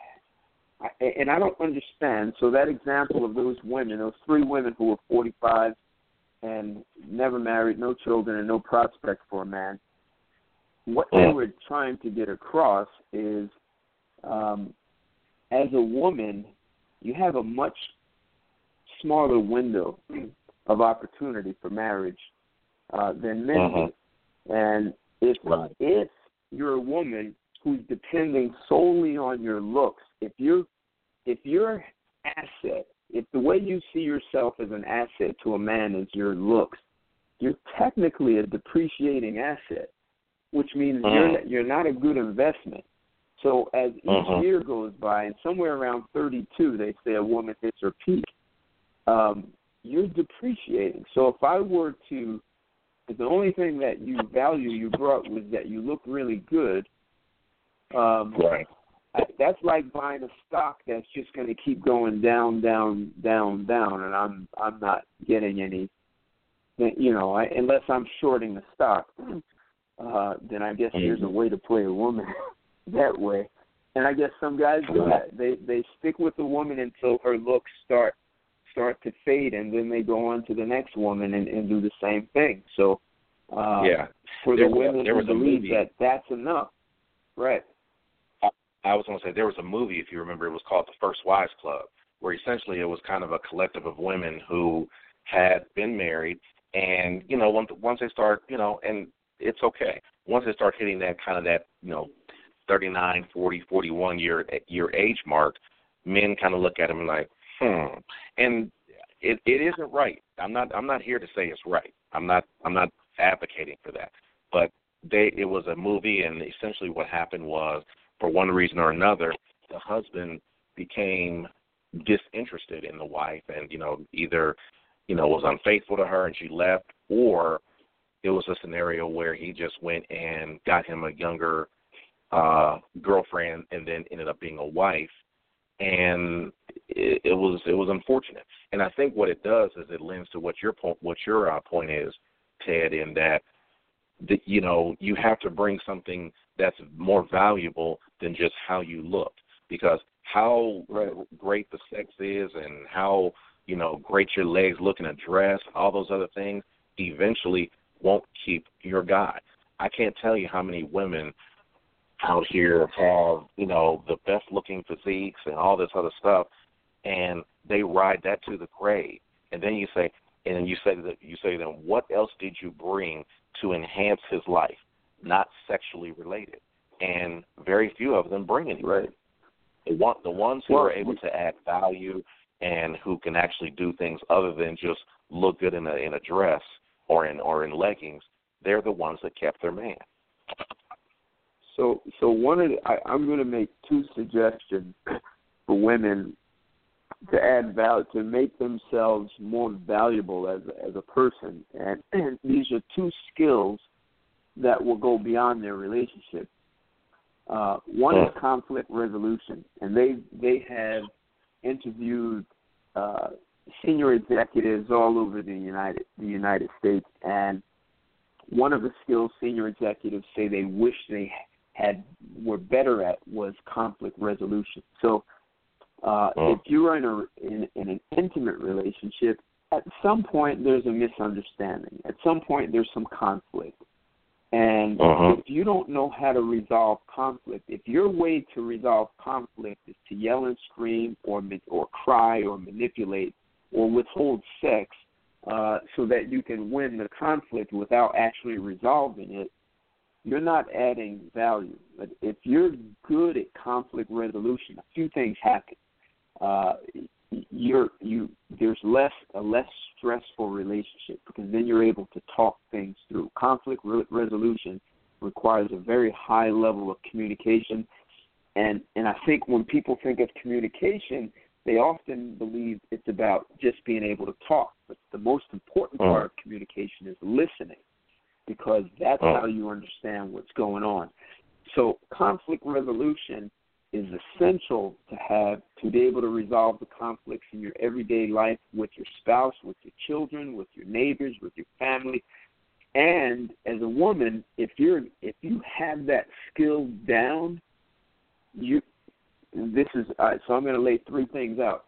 And I don't understand. So that example of those women, those three women who were forty-five and never married, no children, and no prospect for a man, what they were trying to get across is, um, as a woman, you have a much smaller window of opportunity for marriage uh, than men uh-huh. do. And if right. if you're a woman who's depending solely on your looks, if you if your asset, if the way you see yourself as an asset to a man is your looks, you're technically a depreciating asset, which means uh-huh. you're you're not a good investment. So as each uh-huh. year goes by, and somewhere around thirty-two, they say a woman hits her peak, um, you're depreciating. So if I were to, if the only thing that you value you brought was that you look really good, um, right. I, that's like buying a stock that's just going to keep going down, down, down, down, and I'm I'm not getting any, you know, I, unless I'm shorting the stock, uh, then I guess mm-hmm. there's a way to play a woman that way. And I guess some guys do that. They they stick with the woman until her looks start start to fade, and then they go on to the next woman and, and do the same thing. So uh, yeah, for there, the women there who was a believe movie. that that's enough, right? I was going to say there was a movie, if you remember, it was called The First Wives Club, where essentially it was kind of a collective of women who had been married, and, you know, once, once they start, you know, and it's okay. once they start hitting that kind of that, you know, thirty-nine, forty, forty-one year year age mark, men kind of look at them like, hmm. And it, it isn't right. I'm not I'm not here to say it's right. I'm not I'm not advocating for that. But they it was a movie, and essentially what happened was, for one reason or another, the husband became disinterested in the wife, and you know either you know was unfaithful to her and she left, or it was a scenario where he just went and got him a younger uh, girlfriend, and then ended up being a wife, and it, it was it was unfortunate. And I think what it does is it lends to what your point what your uh, point is, Ted, in that that you know you have to bring something that's more valuable than just how you look, because how great the sex is and how you know great your legs look in a dress, all those other things eventually won't keep your guy. I can't tell you how many women out here have, you know, the best looking physiques and all this other stuff, and they ride that to the grave. And then you say, and you say that you say to them, what else did you bring to enhance his life, not sexually related? And very few of them bring anything. Right. The, one, the ones who well, are able to add value and who can actually do things other than just look good in a in a dress or in or in leggings, they're the ones that kept their man. So, so one of the, I, I'm going to make two suggestions for women to add value, to make themselves more valuable as a, as a person, and, and these are two skills that will go beyond their relationship. Uh, one is conflict resolution, and they they have interviewed uh, senior executives all over the United the United States, and one of the skills senior executives say they wish they had were better at was conflict resolution. So, uh, oh. if you are in a in, in an intimate relationship, at some point there's a misunderstanding. At some point there's some conflict. And uh-huh. if you don't know how to resolve conflict, if your way to resolve conflict is to yell and scream or or cry or manipulate or withhold sex uh, so that you can win the conflict without actually resolving it, you're not adding value. But if you're good at conflict resolution, a few things happen. Uh, you're you there's less a less stressful relationship, because then you're able to talk things through. Conflict re- resolution requires a very high level of communication, and and I think when people think of communication, they often believe it's about just being able to talk. But the most important part of communication is listening, because that's how you understand what's going on. So conflict resolution is essential to have to be able to resolve the conflicts in your everyday life with your spouse, with your children, with your neighbors, with your family. And as a woman, if you're if you have that skill down, you this is uh, so I'm going to lay three things out.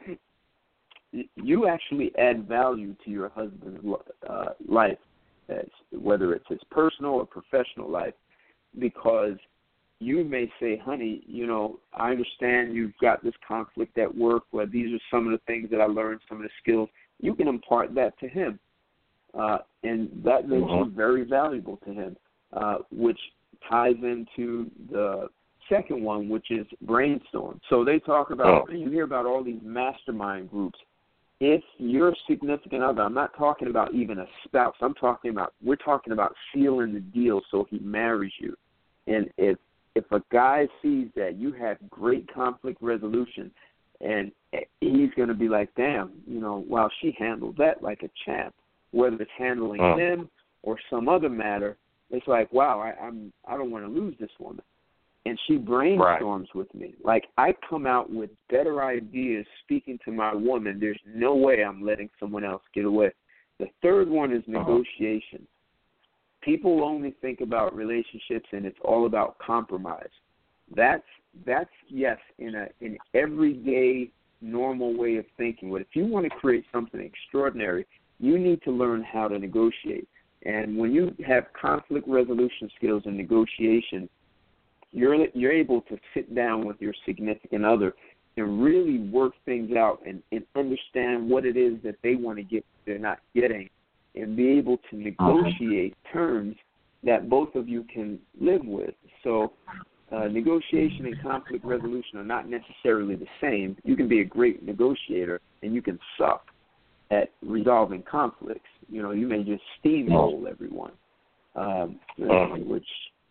You actually add value to your husband's uh, life, as, whether it's his personal or professional life, because you may say, honey, you know, I understand you've got this conflict at work, where these are some of the things that I learned, some of the skills. You can impart that to him, uh, and that makes uh-huh. you very valuable to him, uh, which ties into the second one, which is brainstorm. So they talk about, oh. you hear about all these mastermind groups. If your significant other, I'm not talking about even a spouse, I'm talking about, we're talking about sealing the deal so he marries you. And if If a guy sees that you have great conflict resolution, and he's going to be like, damn, you know, wow, she handled that like a champ, whether it's handling oh. him or some other matter, it's like, wow, I, I'm, I don't want to lose this woman. And she brainstorms right. with me. Like, I come out with better ideas speaking to my woman. There's no way I'm letting someone else get away. The third one is negotiation. People only think about relationships and it's all about compromise. That's that's yes in a in everyday normal way of thinking. But if you want to create something extraordinary, you need to learn how to negotiate. And when you have conflict resolution skills and negotiation, you're you're able to sit down with your significant other and really work things out and, and understand what it is that they want to get they're not getting, and be able to negotiate terms that both of you can live with. So uh, negotiation and conflict resolution are not necessarily the same. You can be a great negotiator and you can suck at resolving conflicts. You know, you may just steamroll everyone, um, which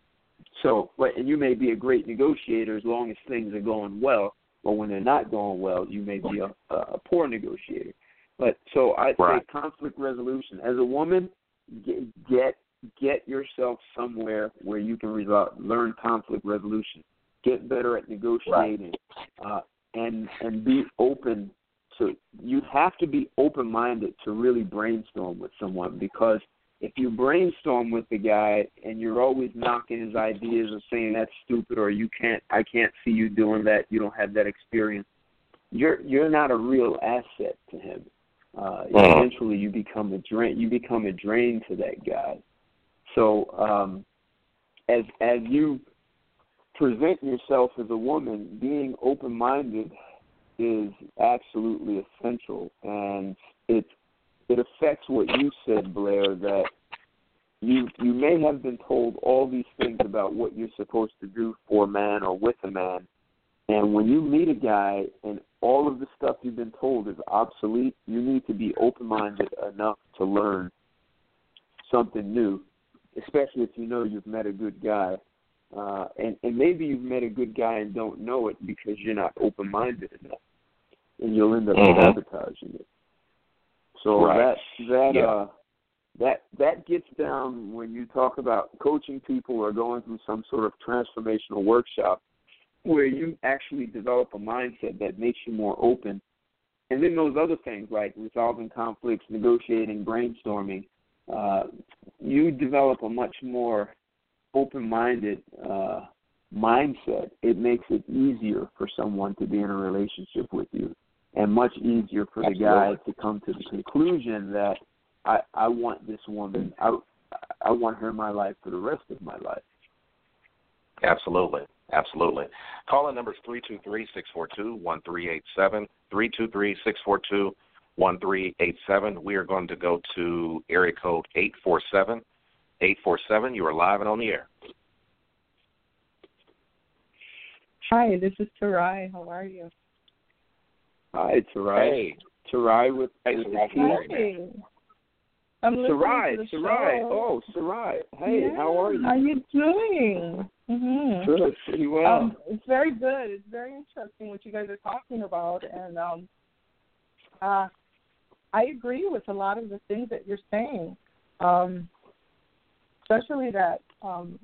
so. But and you may be a great negotiator as long as things are going well. But when they're not going well, you may be a, a poor negotiator. But so I'd right. say conflict resolution. As a woman, get, get get yourself somewhere where you can resolve, learn conflict resolution. Get better at negotiating, right. uh, and and be open to. You have to be open-minded to really brainstorm with someone, because if you brainstorm with the guy and you're always knocking his ideas and saying that's stupid or you can't, I can't see you doing that, you don't have that experience, you're you're not a real asset to him. Uh, mm-hmm. Eventually, you become a drain. You become a drain to that guy. So, um, as as you present yourself as a woman, being open-minded is absolutely essential, and it it affects what you said, Blair, that you you may have been told all these things about what you're supposed to do for a man or with a man, and when you meet a guy and all of the stuff you've been told is obsolete, you need to be open-minded enough to learn something new, especially if you know you've met a good guy. Uh, and, and maybe you've met a good guy and don't know it because you're not open-minded enough, and you'll end up mm-hmm. sabotaging it. So right. that that yeah. uh, that that gets down when you talk about coaching people or going through some sort of transformational workshop, where you actually develop a mindset that makes you more open. And then those other things like resolving conflicts, negotiating, brainstorming, uh, you develop a much more open-minded uh, mindset. It makes it easier for someone to be in a relationship with you, and much easier for the guy to come to the conclusion that I, I want this woman, I, I want her in my life for the rest of my life. Absolutely. Absolutely. Call-in number is three two three, six four two, one three eight seven, three two three, six four two, one three eight seven. We are going to go to area code eight four seven. eight four seven, you are live and on the air. Hi, this is Tarai. How are you? Hi, Tarai. Hey. Tarai with, hey, with the Hi. I'm listening Sarai, to the Sarai. show. Oh, Sarai. Hey, yeah. how are you? How you doing? Mm-hmm. Good, pretty well. Um, it's very good. It's very interesting what you guys are talking about, and um, uh, I agree with a lot of the things that you're saying, um, especially that um,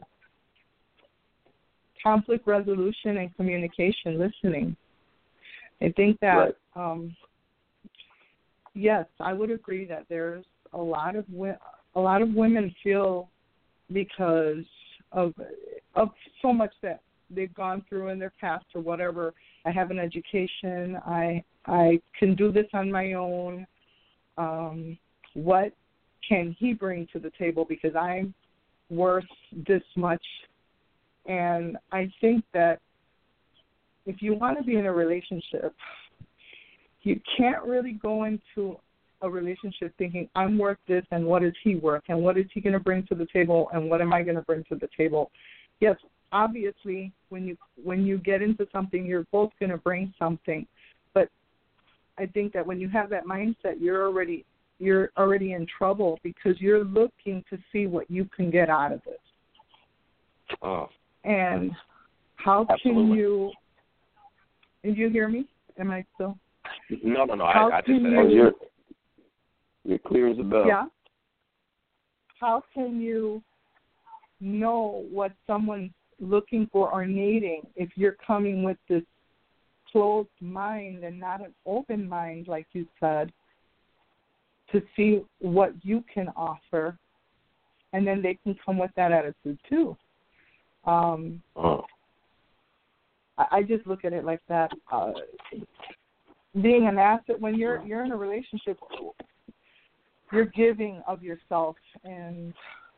conflict resolution and communication, listening. I think that, right. um, yes, I would agree that there's a lot of a lot of women feel because of of so much that they've gone through in their past or whatever. I have an education. I I can do this on my own. Um, what can he bring to the table because I'm worth this much? And I think that if you want to be in a relationship, you can't really go into a relationship thinking, I'm worth this, and what is he worth, and what is he going to bring to the table, and what am I going to bring to the table? Yes, obviously, when you when you get into something, you're both going to bring something. But I think that when you have that mindset, you're already you're already in trouble because you're looking to see what you can get out of it. Oh. And how Absolutely. can you? Did you hear me? Am I still? No, no, no. How I, I just can said you, you're, you're clear as a bell. Yeah. How can you know what someone's looking for or needing if you're coming with this closed mind and not an open mind, like you said, to see what you can offer, and then they can come with that attitude too. Um, oh. I, I just look at it like that. Uh, being an asset, when you're you're in a relationship, you're giving of yourself, and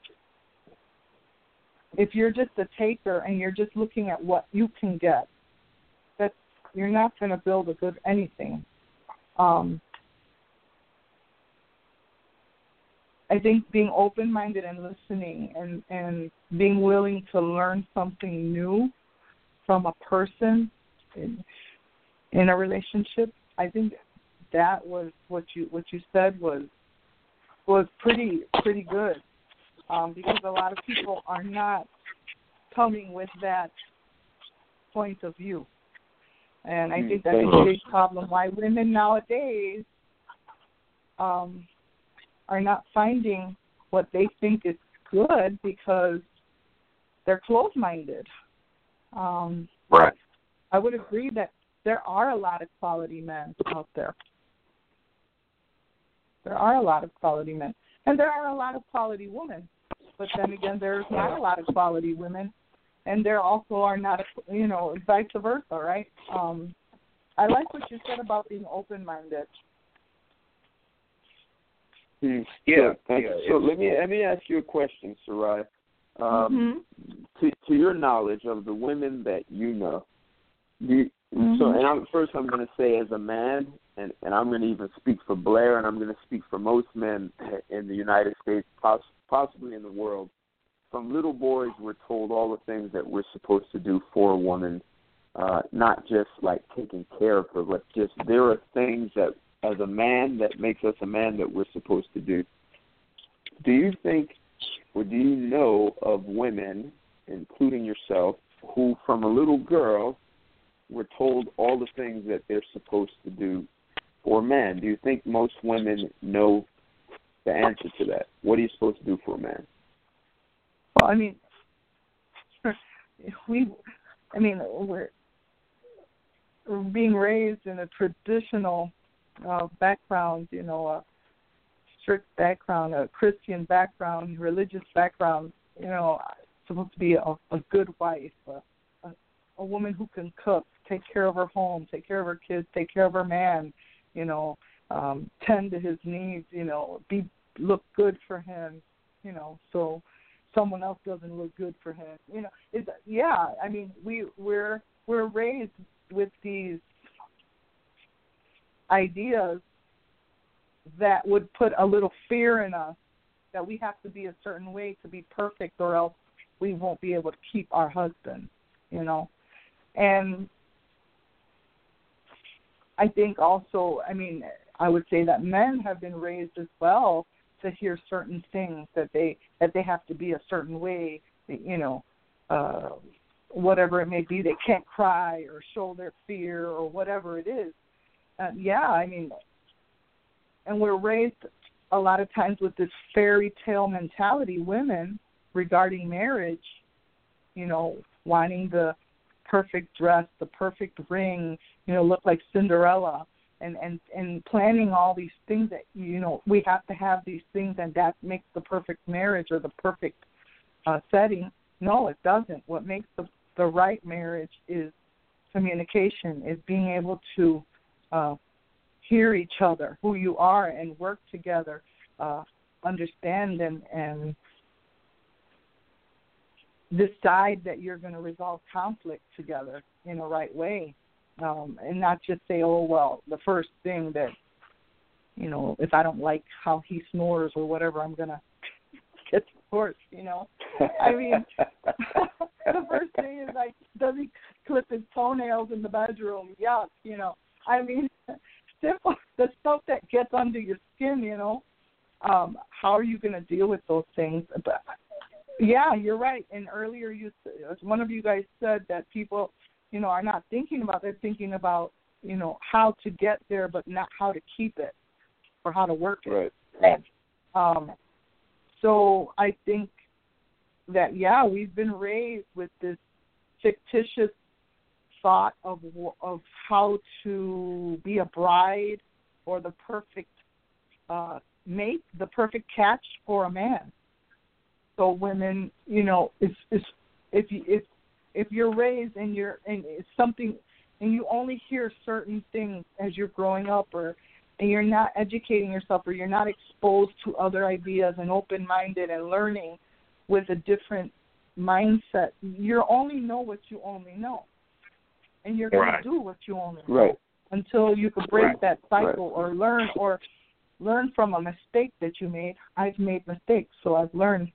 if you're just a taker and you're just looking at what you can get, that's you're not going to build a good anything. Um, I think being open-minded and listening and, and being willing to learn something new from a person in, in a relationship, I think that was what you what you said was was pretty pretty good, um, because a lot of people are not coming with that point of view, and I think that's a big problem why women nowadays um, are not finding what they think is good because they're closed-minded. Um, right. I would agree that there are a lot of quality men out there. There are a lot of quality men. And there are a lot of quality women. But then again, there's not a lot of quality women. And there also are not, you know, vice versa, right? Um, I like what you said about being open-minded. Hmm. Yeah, so, yeah. So let me let me ask you a question, Sarai. Um, mm-hmm. to, to your knowledge of the women that you know, do you, mm-hmm. so and I'm, first I'm going to say as a man, and, and I'm going to even speak for Blair, and I'm going to speak for most men in the United States, poss- possibly in the world. From little boys, we're told all the things that we're supposed to do for a woman, uh, not just like taking care of her, but just there are things that, as a man, that makes us a man that we're supposed to do. Do you think, or do you know of women, including yourself, who from a little girl were told all the things that they're supposed to do for men? Do you think most women know the answer to that? What are you supposed to do for a man? Well, I mean, we, I mean, we're, we're being raised in a traditional uh, background, you know, a strict background, a Christian background, religious background, you know, supposed to be a, a good wife, a, a, a woman who can cook, take care of her home, take care of her kids, take care of her man, you know, um, tend to his needs, you know, be look good for him, you know, so someone else doesn't look good for him, you know. It's, yeah, I mean, we we're we're raised with these ideas that would put a little fear in us that we have to be a certain way to be perfect or else we won't be able to keep our husband, you know. And I think also, I mean, I would say that men have been raised as well to hear certain things, that they that they have to be a certain way, you know, uh, whatever it may be. They can't cry or show their fear or whatever it is. Uh, yeah, I mean, and we're raised a lot of times with this fairy tale mentality, women, regarding marriage, you know, wanting the perfect dress, the perfect ring, you know, look like Cinderella, and, and, and planning all these things that, you know, we have to have these things and that makes the perfect marriage or the perfect uh, setting. No, it doesn't. What makes the, the right marriage is communication, is being able to uh, hear each other, who you are, and work together, uh, understand and, and decide that you're going to resolve conflict together in a right way, um, and not just say, oh, well, the first thing that, you know, if I don't like how he snores or whatever, I'm going to get divorced, you know. I mean, the first thing is, like, does he clip his toenails in the bedroom? Yuck, you know. I mean, simple, the stuff that gets under your skin, you know, um, how are you going to deal with those things? But, yeah, you're right. And earlier, you, one of you guys said that people, you know, are not thinking about, they're thinking about, you know, how to get there, but not how to keep it or how to work it. Right. Um, so I think that, yeah, we've been raised with this fictitious thought of of how to be a bride or the perfect uh, mate, the perfect catch for a man. So women, you know, if if if you, if if you're raised and you're and it's something and you only hear certain things as you're growing up, or and you're not educating yourself, or you're not exposed to other ideas and open-minded and learning with a different mindset, you only know what you only know. And you're going right. to do what you only know right. until you can break right. that cycle right. or learn or learn from a mistake that you made. I've made mistakes, so I've learned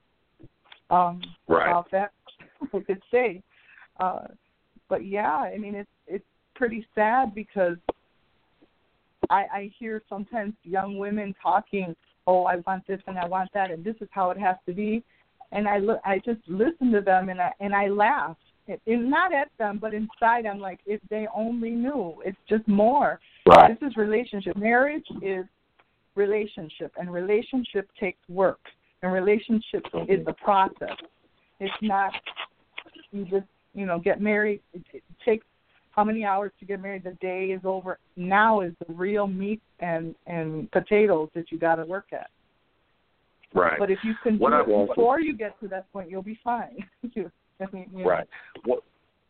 um, right. about that, I could say. Uh, but, yeah, I mean, it's, it's pretty sad because I, I hear sometimes young women talking, oh, I want this and I want that, and this is how it has to be. And I, lo- I just listen to them, and I, and I laugh. It, it, not at them, but inside I'm like, if they only knew. It's just more. Right. This is relationship. Marriage is relationship, and relationship takes work, and relationship is the process. It's not you just, you know, get married. It, it takes how many hours to get married? The day is over. Now is the real meat and, and potatoes that you got to work at. Right. But if you can what do I, it before you get to that point, you'll be fine. I mean, you know. Right. What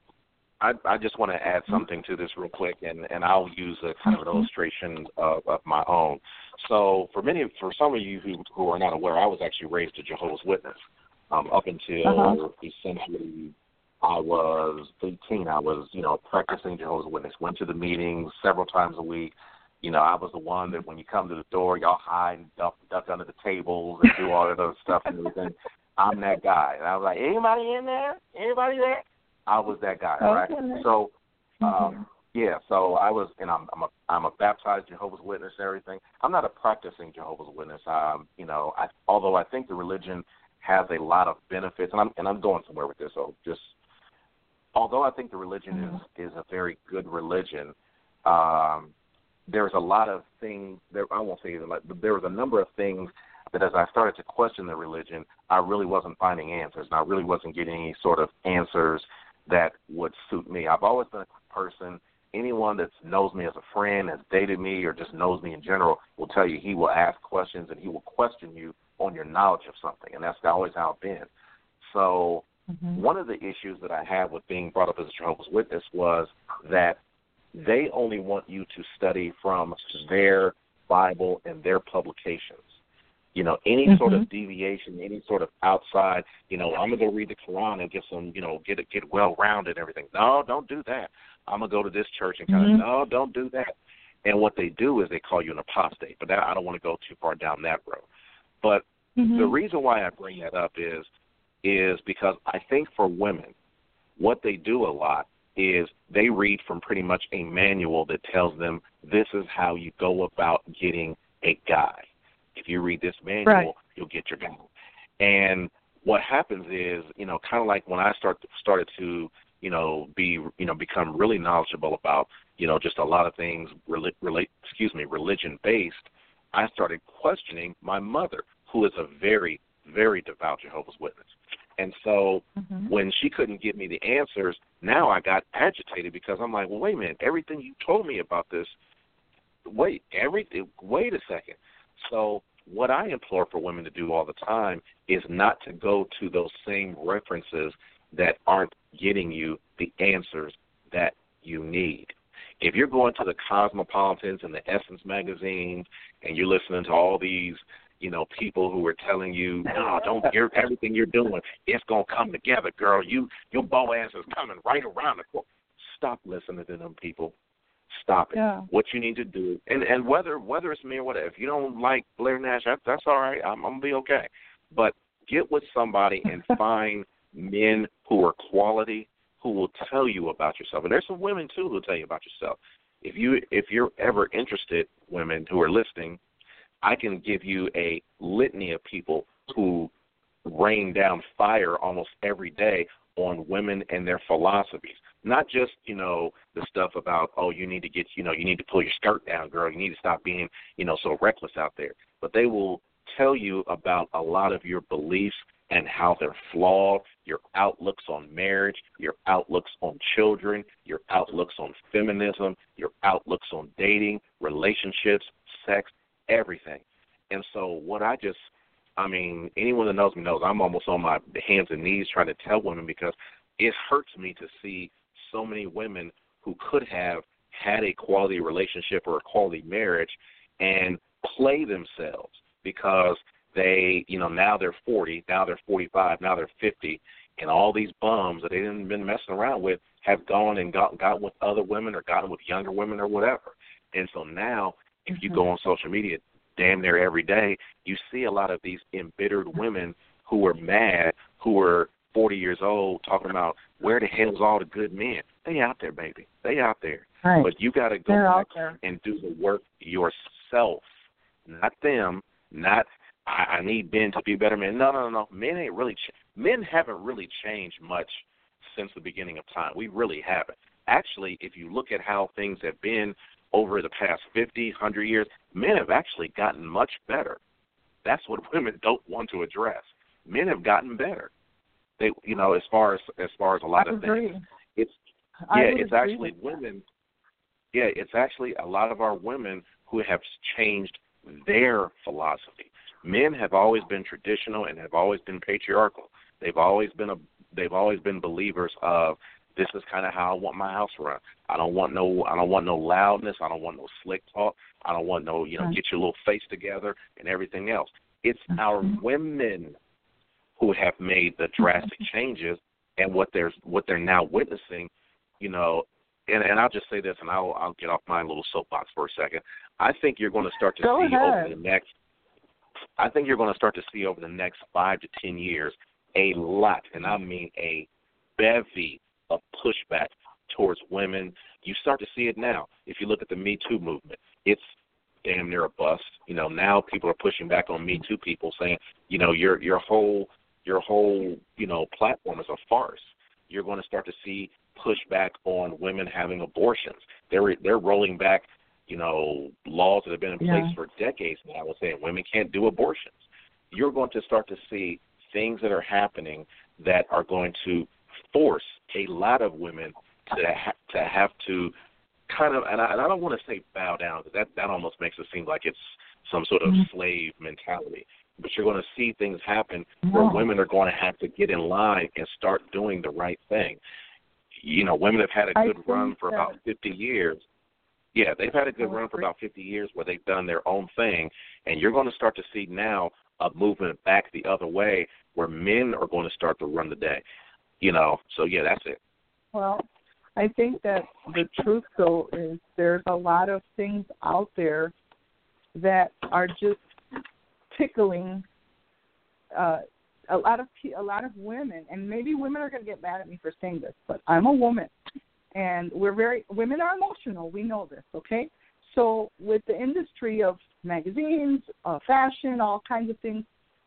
I, I just want to add something to this real quick, and, and I'll use a kind of an illustration of, of my own. So for many, for some of you who, who are not aware, I was actually raised a Jehovah's Witness. Um, up until uh-huh. essentially I was eighteen, I was, you know, practicing Jehovah's Witness, went to the meetings several times a week. You know, I was the one that when you come to the door, y'all hide and duck, duck under the tables and do all that other stuff and everything. I'm that guy. And I was like, anybody in there? Anybody there? I was that guy, right? Okay. So, um, yeah, so I was, and I'm, I'm a, I'm a baptized Jehovah's Witness and everything. I'm not a practicing Jehovah's Witness. Um, you know, I, although I think the religion has a lot of benefits, and I'm, and I'm going somewhere with this, so just, although I think the religion mm-hmm. is, is a very good religion, um, there's a lot of things, there, I won't say like, but there was a number of things that as I started to question the religion, I really wasn't finding answers, and I really wasn't getting any sort of answers that would suit me. I've always been a person, anyone that knows me as a friend, has dated me, or just knows me in general, will tell you he will ask questions and he will question you on your knowledge of something, and that's always how I've been. So mm-hmm. one of the issues that I had with being brought up as a Jehovah's Witness was that they only want you to study from their Bible and their publications. You know, any mm-hmm. sort of deviation, any sort of outside, you know, I'm going to go read the Quran and get some, you know, get get well-rounded and everything. No, don't do that. I'm going to go to this church and kind mm-hmm. of, no, don't do that. And what they do is they call you an apostate. But that, I don't want to go too far down that road. But mm-hmm. the reason why I bring that up is, is because I think for women, what they do a lot is they read from pretty much a manual that tells them this is how you go about getting a guy. If you read this manual, right. you'll get your guy. And what happens is, you know, kind of like when I start started to, you know, be, you know, become really knowledgeable about, you know, just a lot of things relate, relate excuse me, religion-based, I started questioning my mother, who is a very, very devout Jehovah's Witness. And so mm-hmm. when she couldn't give me the answers, now I got agitated because I'm like, well, wait a minute, everything you told me about this, wait, everything, wait a second. So what I implore for women to do all the time is not to go to those same references that aren't getting you the answers that you need. If you're going to the Cosmopolitans and the Essence magazines and you're listening to all these, you know, people who are telling you, no, don't, you're, everything you're doing, it's going to come together, girl. You, your Boaz is coming right around the corner. Stop listening to them people. Stop it. Yeah. What you need to do, and, and whether whether it's me or whatever, if you don't like Blair Nash, that, that's all right. I'm, I'm going to be okay. But get with somebody and find men who are quality, who will tell you about yourself. And there's some women, too, who will tell you about yourself. If, you, if you're ever interested, women who are listening, I can give you a litany of people who rain down fire almost every day on women and their philosophies. Not just, you know, the stuff about, oh, you need to get, you know, you need to pull your skirt down, girl. You need to stop being, you know, so reckless out there. But they will tell you about a lot of your beliefs and how they're flawed, your outlooks on marriage, your outlooks on children, your outlooks on feminism, your outlooks on dating, relationships, sex, everything. And so what I just, I mean, anyone that knows me knows I'm almost on my hands and knees trying to tell women because it hurts me to see so many women who could have had a quality relationship or a quality marriage and play themselves because they, you know, now they're forty, now they're forty-five, now they're fifty, and all these bums that they didn't been messing around with have gone and got, gotten with other women or gotten with younger women or whatever. And so now if you go on social media, damn near every day, you see a lot of these embittered women who are mad, who are forty years old, talking about where the hell's all the good men. They out there, baby. They out there. Right. But you got to go They're back out there. and do the work yourself, not them, not I, I need men to be better men. No, no, no, no. Men ain't really ch- men haven't really changed much since the beginning of time. We really haven't. Actually, if you look at how things have been over the past fifty, one hundred years, men have actually gotten much better. That's what women don't want to address. Men have gotten better. They, you know, as far as as far as a lot I of agree. things, it's I yeah, would it's agree actually with women. Yeah, it's actually a lot of our women who have changed their philosophy. Men have always been traditional and have always been patriarchal. They've always been a they've always been believers of this is kind of how I want my house run. I don't want no I don't want no loudness. I don't want no slick talk. I don't want no, you know, Right. get your little face together and everything else. It's Mm-hmm. our women who have made the drastic changes, and what they're what they're now witnessing, you know, and, and I'll just say this, and I'll I'll get off my little soapbox for a second. I think you're going to start to Go see ahead. over the next. I think you're going to start to see over the next five to ten years a lot, and I mean a bevy of pushback towards women. You start to see it now. If you look at the Me Too movement, it's damn near a bust. You know, now people are pushing back on Me Too people, saying, you know, your your whole your whole you know platform is a farce. You're going to start to see pushback on women having abortions. They're they're rolling back, you know, laws that have been in place Yeah. for decades now, saying women can't do abortions. You're going to start to see things that are happening that are going to force a lot of women to ha- to have to kind of, and I, and I don't want to say bow down, because that, that almost makes it seem like it's some sort of Mm-hmm. slave mentality. But you're going to see things happen where No. women are going to have to get in line and start doing the right thing. You know, women have had a I good run think for that- about fifty years. Yeah, they've had a good I run for agree. about fifty years where they've done their own thing, and you're going to start to see now a movement back the other way where men are going to start to run the day. You know, so yeah, that's it. Well, I think that the truth, though, is there's a lot of things out there that are just tickling uh, a lot of pe- a lot of women, and maybe women are going to get mad at me for saying this, but I'm a woman, and we're very women are emotional. We know this, okay? So with the industry of magazines, uh, fashion, all kinds of things,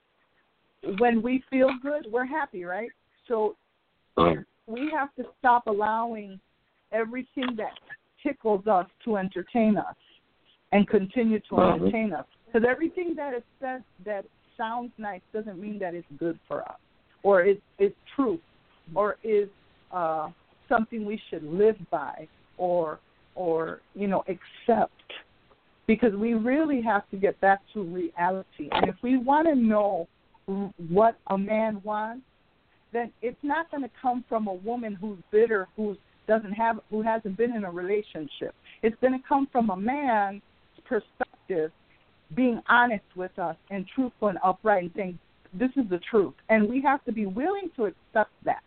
when we feel good, we're happy, right? So we have to stop allowing everything that tickles us to entertain us and continue to Uh-huh. entertain us. Because everything that is said that sounds nice doesn't mean that it's good for us, or it's, it's truth, or is uh, something we should live by, or or you know accept. Because we really have to get back to reality. And if we want to know what a man wants, then it's not going to come from a woman who's bitter, who doesn't have, who hasn't been in a relationship. It's going to come from a man's perspective, being honest with us and truthful and upright, and saying this is the truth, and we have to be willing to accept that.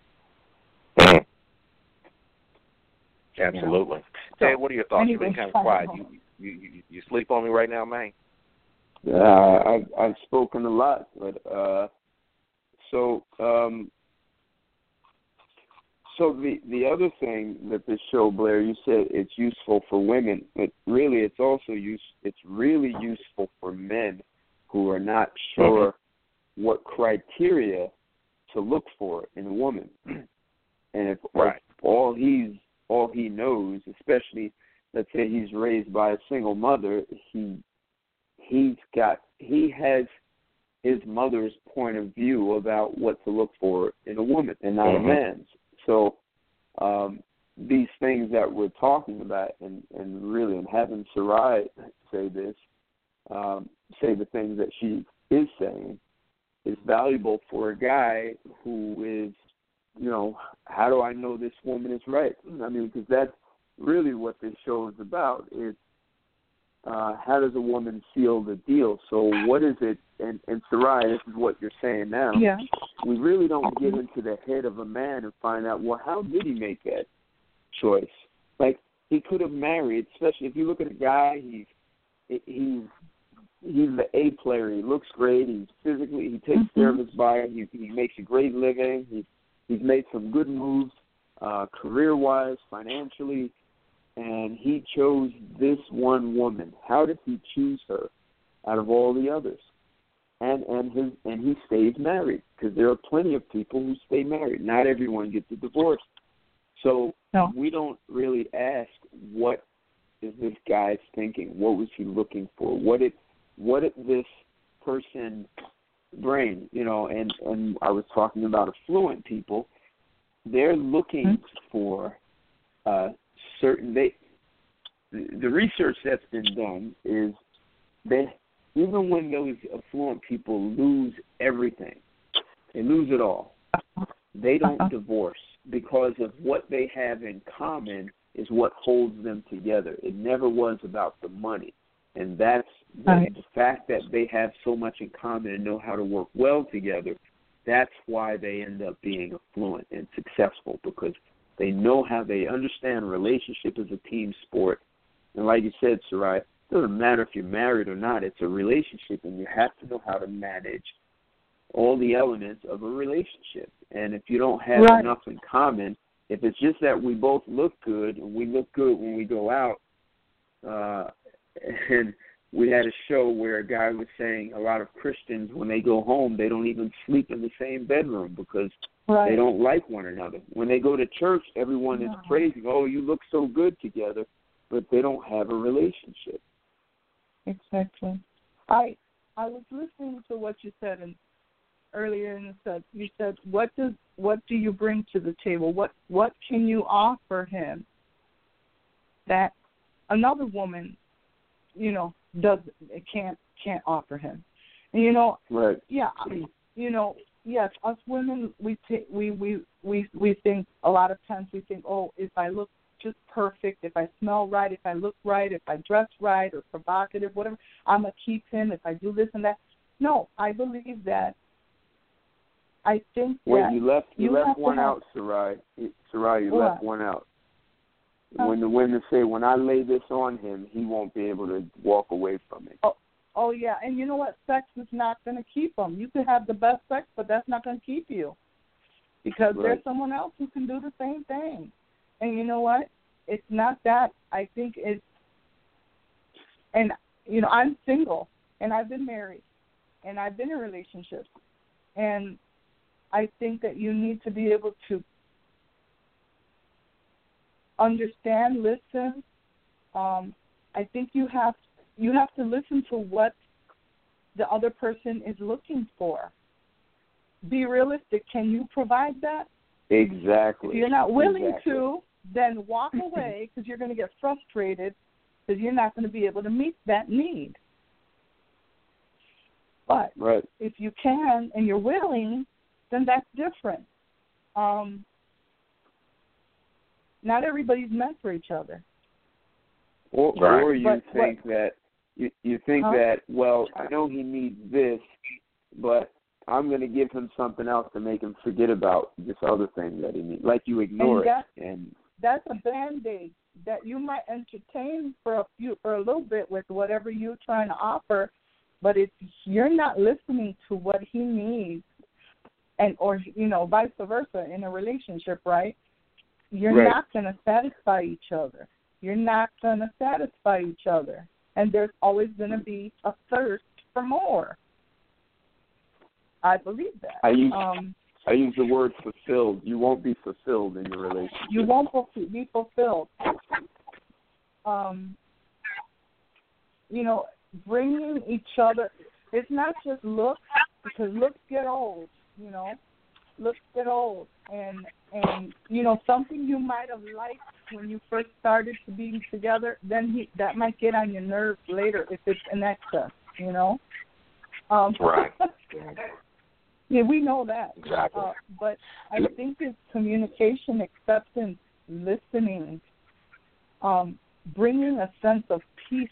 Absolutely. So, Hey, what are your thoughts? You've been anyway, kind of quiet. You, you you you sleep on me right now, man? Yeah, I've I've spoken a lot, but uh, so um, so the the other thing that this show, Blair, you said it's useful for women, but really it's also use it's really useful for men who are not sure mm-hmm. what criteria to look for in a woman, and if, right. if all he's all he knows, especially let's say he's raised by a single mother, he he's got he has his mother's point of view about what to look for in a woman and not mm-hmm. a man's. So um, these things that we're talking about, and, and really, and having Sarai say this, um, say the things that she is saying, is valuable for a guy who is, you know, how do I know this woman is right? I mean, because that's really what this show is about, is uh, how does a woman seal the deal? So what is it, and, and Sarai, this is what you're saying now, yeah. we really don't get into the head of a man and find out, well, how did he make that choice? Like, he could have married, especially if you look at a guy, he's, he's he's the A player. He looks great. He's physically, he takes mm-hmm. care of his body. He, he makes a great living. He, he's made some good moves uh, career-wise, financially, and he chose this one woman. How did he choose her out of all the others? And and his and he stays married, because there are plenty of people who stay married. Not everyone gets a divorce. So no. we don't really ask, what is this guy thinking? What was he looking for? What did what did this person bring? You know, and, and I was talking about affluent people. They're looking mm-hmm. for uh, certain. They the research that's been done is that even when those affluent people lose everything, they lose it all, they don't uh-huh. divorce, because of what they have in common is what holds them together. It never was about the money. And that's the, right. the fact that they have so much in common and know how to work well together. That's why they end up being affluent and successful, because they know how they understand relationship as a team sport. And like you said, Sarai, it doesn't matter if you're married or not. It's a relationship, and you have to know how to manage all the elements of a relationship. And if you don't have right. enough in common, if it's just that we both look good and we look good when we go out, uh, and we had a show where a guy was saying a lot of Christians, when they go home, they don't even sleep in the same bedroom because right. they don't like one another. When they go to church, everyone is praising, oh, you look so good together, but they don't have a relationship. Exactly. I I was listening to what you said in, earlier, and you said you said what does what do you bring to the table? What what can you offer him that another woman, you know, does can't can't offer him? And you know, right? Yeah, you know, yes, us women we t- we we we we think a lot of times we think, oh, if I look just perfect, if I smell right, if I look right, if I dress right or provocative, whatever, I'm gonna keep him. If I do this and that, no, I believe that. I think that well, you left you, you left one have, out, Sarai. Sarai, you what? left one out. Huh? When the women say, when I lay this on him, he won't be able to walk away from it. Oh, oh yeah, and you know what? Sex is not going to keep him. You could have the best sex, but that's not going to keep you, because right. there's someone else who can do the same thing. And you know what? It's not that. I think it's, and you know, I'm single, and I've been married, and I've been in relationships, and I think that you need to be able to understand, listen. Um, I think you have you have to listen to what the other person is looking for. Be realistic. Can you provide that? Exactly. If you're not willing exactly. to, then walk away, because you're going to get frustrated because you're not going to be able to meet that need. But right. if you can and you're willing, then that's different. Um, not everybody's meant for each other. Or, right. or you but, think but, that you, you think huh? that well, I know he needs this, but I'm going to give him something else to make him forget about this other thing that he needs. Like you ignore and that, it, and that's a band-aid that you might entertain for a few for a little bit with whatever you're trying to offer, but if you're not listening to what he needs, and or you know vice versa in a relationship, right? You're right. not going to satisfy each other. You're not going to satisfy each other, and there's always going to be a thirst for more. I believe that. I use um, I use the word fulfilled. You won't be fulfilled in your relationship. You won't be fulfilled. Um, you know, bringing each other. It's not just looks, because looks get old. You know, looks get old, and and you know something you might have liked when you first started to be together, then he, that might get on your nerves later if it's in excess. You know. Um, right. Yeah, we know that. Exactly. Uh, but I think it's communication, acceptance, listening, um, bringing a sense of peace.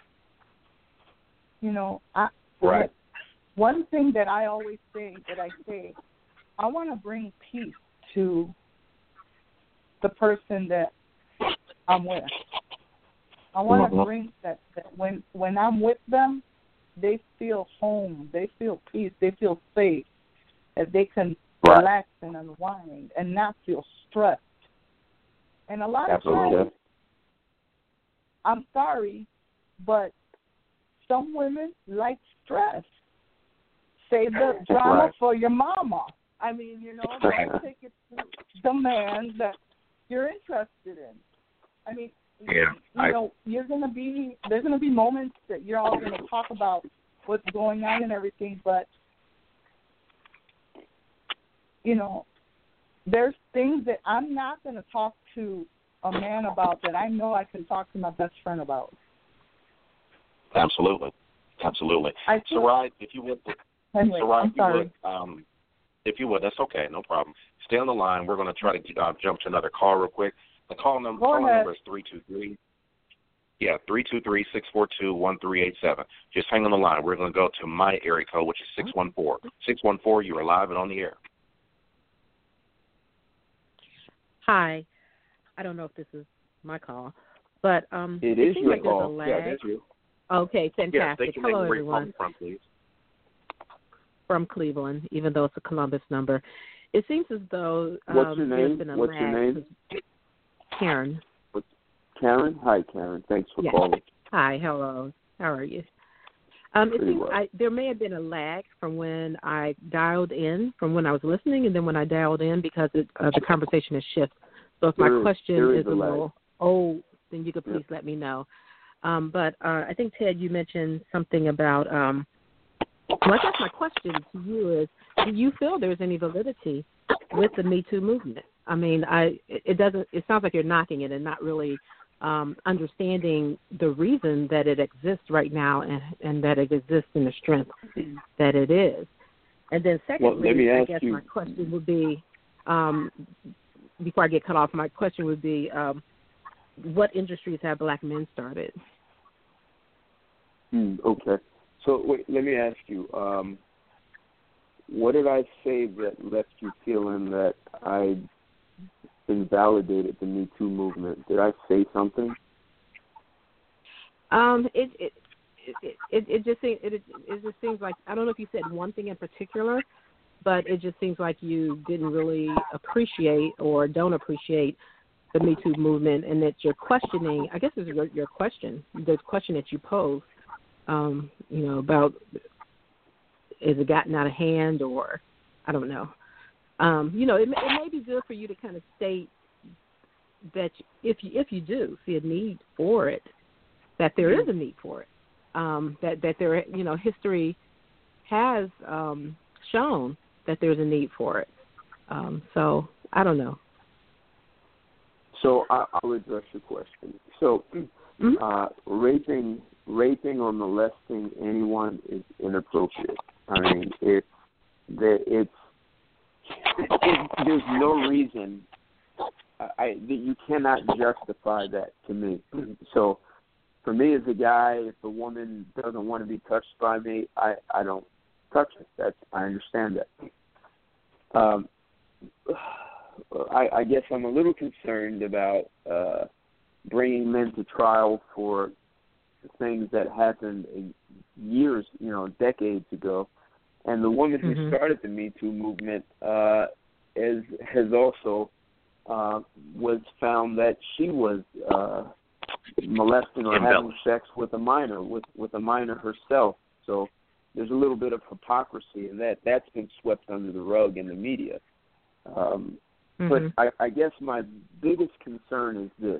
You know, I, right. One thing that I always say, that I say, I want to bring peace to the person that I'm with. I want to mm-hmm. bring that, that when when I'm with them, they feel home, they feel peace, they feel safe, that they can right. relax and unwind and not feel stressed. And a lot Absolutely. of times, I'm sorry, but some women like stress. Save the drama right. for your mama. I mean, you know, don't take it to the man that you're interested in. I mean, yeah, you I, know, you're gonna be there's gonna be moments that you're all gonna talk about what's going on and everything, but you know, there's things that I'm not gonna talk to a man about that I know I can talk to my best friend about. Absolutely, absolutely. I think, so, right, if you would, anyway, so right, I'm sorry. you would, um, if you would, that's okay, no problem. Stay on the line. We're going to try to uh, jump to another call real quick. The call number, Go call ahead. number is three two three. Yeah, three two three six four two one three eight seven. Just hang on the line. We're going to go to my area code, which is six one four. six one four, you are live and on the air. Hi. I don't know if this is my call, but um, It, it is seems your like there's a call. lag. Yeah, it is you. Okay, Yes, fantastic. thank you. Hello, Where you everyone. calling from, please? From Cleveland, even though it's a Columbus number. It seems as though um, What's your there's name? been a What's lag. your name? Karen. Karen? Hi, Karen. Thanks for Yes. calling. Hi, hello. How are you? Um, it Pretty seems well. I, there may have been a lag from when I dialed in, from when I was listening, and then when I dialed in because it, uh, the conversation has shifted. So if my There is- question there is, is a a lag. little old, then you could please Yeah. let me know. Um, but uh, I think, Ted, you mentioned something about, um, well, I guess my question to you is, do you feel there's any validity with the Me Too movement? I mean, I it, it doesn't. It sounds like you're knocking it and not really um, understanding the reason that it exists right now and, and that it exists in the strength that it is. And then secondly, Well, let me I ask guess you- my question would be, um, before I get cut off, my question would be, um, what industries have black men started? Hmm, okay. So wait, let me ask you, um, what did I say that left you feeling that I invalidated the Me Too movement? Did I say something? Um, it it it it, it just seems it, it just seems like, I don't know if you said one thing in particular, but it just seems like you didn't really appreciate or don't appreciate the Me Too movement, and that you're questioning. I guess it's your, your question, the question that you posed. Um, you know, about is it gotten out of hand, or I don't know. Um, you know, it, it may be good for you to kind of state that if you, if you do see a need for it, that there is a need for it. Um, that that there, you know, history has um, shown that there's a need for it. Um, so I don't know. So I, I'll address your question. So Mm-hmm. uh, raping, raping or molesting anyone is inappropriate. I mean, it's that it's it, there's no reason I, that you cannot justify that to me. So for me as a guy, if a woman doesn't want to be touched by me, I, I don't touch it. That's I understand that. Um, I, I guess I'm a little concerned about uh, bringing men to trial for things that happened years, you know, decades ago. And the woman who Mm-hmm. started the Me Too movement uh, is, has also uh, was found that she was uh, molesting or having sex with a minor, with, with a minor herself. So there's a little bit of hypocrisy in that. That's been swept under the rug in the media. Um, Mm-hmm. But I, I guess my biggest concern is this.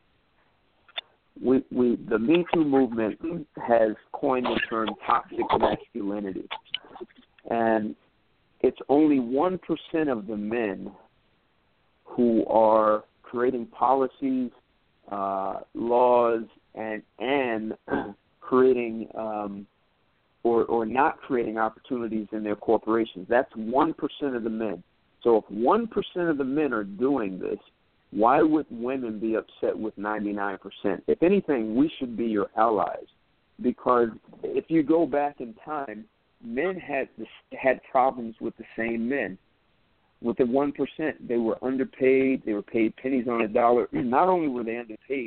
We, we, the Me Too movement has coined the term toxic masculinity. And it's only one percent of the men who are creating policies, uh, laws, and, and creating um, or, or not creating opportunities in their corporations. That's one percent of the men. So if one percent of the men are doing this, why would women be upset with ninety-nine percent? If anything, we should be your allies, because if you go back in time, men had this, had problems with the same men. With the one percent, they were underpaid. They were paid pennies on a dollar. Not only were they underpaid,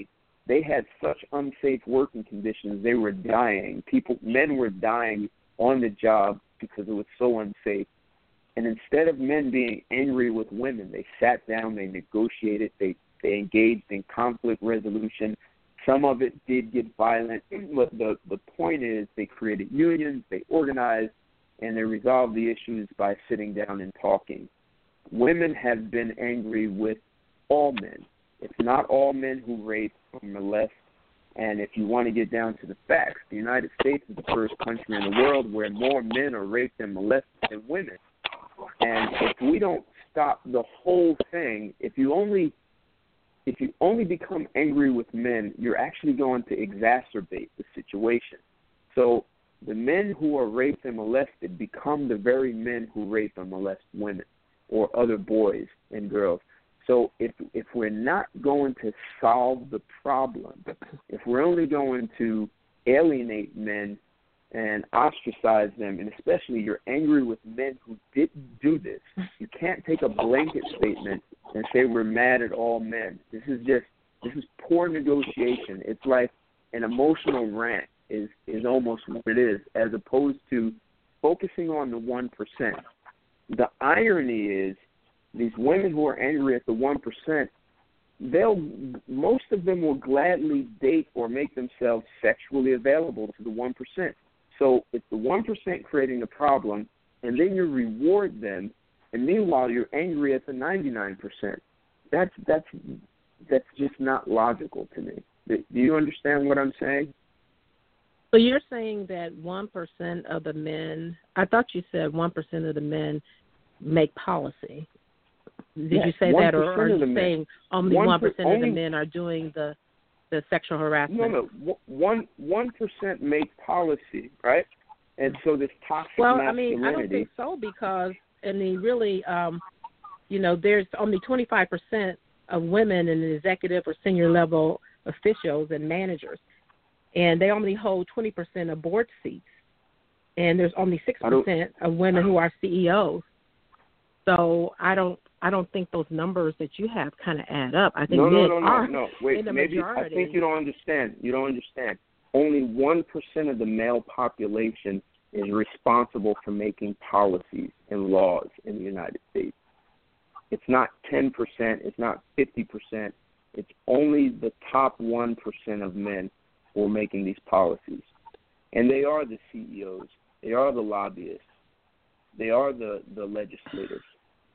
they had such unsafe working conditions, they were dying. People, men were dying on the job because it was so unsafe. And instead of men being angry with women, they sat down, they negotiated, they, they engaged in conflict resolution. Some of it did get violent, but the, the point is they created unions, they organized, and they resolved the issues by sitting down and talking. Women have been angry with all men. It's not all men who rape or molest. And if you want to get down to the facts, the United States is the first country in the world where more men are raped and molested than women. And if we don't stop the whole thing, if you only if you only become angry with men, you're actually going to exacerbate the situation. So the men who are raped and molested become the very men who rape and molest women or other boys and girls. So if if we're not going to solve the problem, if we're only going to alienate men and ostracize them, and especially you're angry with men who didn't do this, you can't take a blanket statement and say we're mad at all men. This is just, this is poor negotiation. It's like an emotional rant is, is almost what it is, as opposed to focusing on the one percent. The irony is these women who are angry at the one percent, they'll, most of them will gladly date or make themselves sexually available to the one percent. So it's the one percent creating the problem, and then you reward them, and meanwhile you're angry at the ninety-nine percent. That's that's that's just not logical to me. Do you understand what I'm saying? So you're saying that one percent of the men, I thought you said one percent of the men make policy. Did yes, you say that, or are you men. saying only one one percent per, of the only, men are doing the the sexual harassment? No, no, one one percent make policy, right? And so this toxic well, masculinity. I mean, I don't think so, because I mean, really, um, you know, there's only twenty-five percent of women in the executive or senior level officials and managers, and they only hold twenty percent of board seats, and there's only six percent of women who are C E Os. So I don't. I don't think those numbers that you have kind of add up. I think no, men no, no, no, are no. Wait, in the maybe majority. I think you don't understand. You don't understand. Only one percent of the male population is responsible for making policies and laws in the United States. It's not ten percent. It's not fifty percent. It's only the top one percent of men who are making these policies, and they are the C E Os. They are the lobbyists. They are the, the legislators.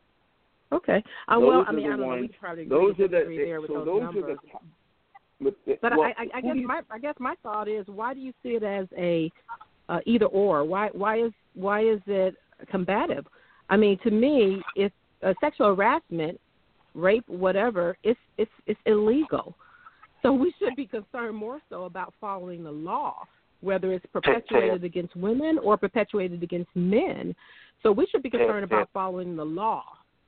Okay. Uh, well, I mean, I don't ones, know. We probably those agree are the, there with so those, those numbers. are the top, but, the, but well, I, I, I guess you, my I guess my thought is, why do you see it as a uh, either or? Why why is why is it combative? I mean, to me, if uh, sexual harassment, rape, whatever, it's it's it's illegal. So we should be concerned more so about following the law, whether it's perpetuated against women or perpetuated against men. So we should be concerned about following the law.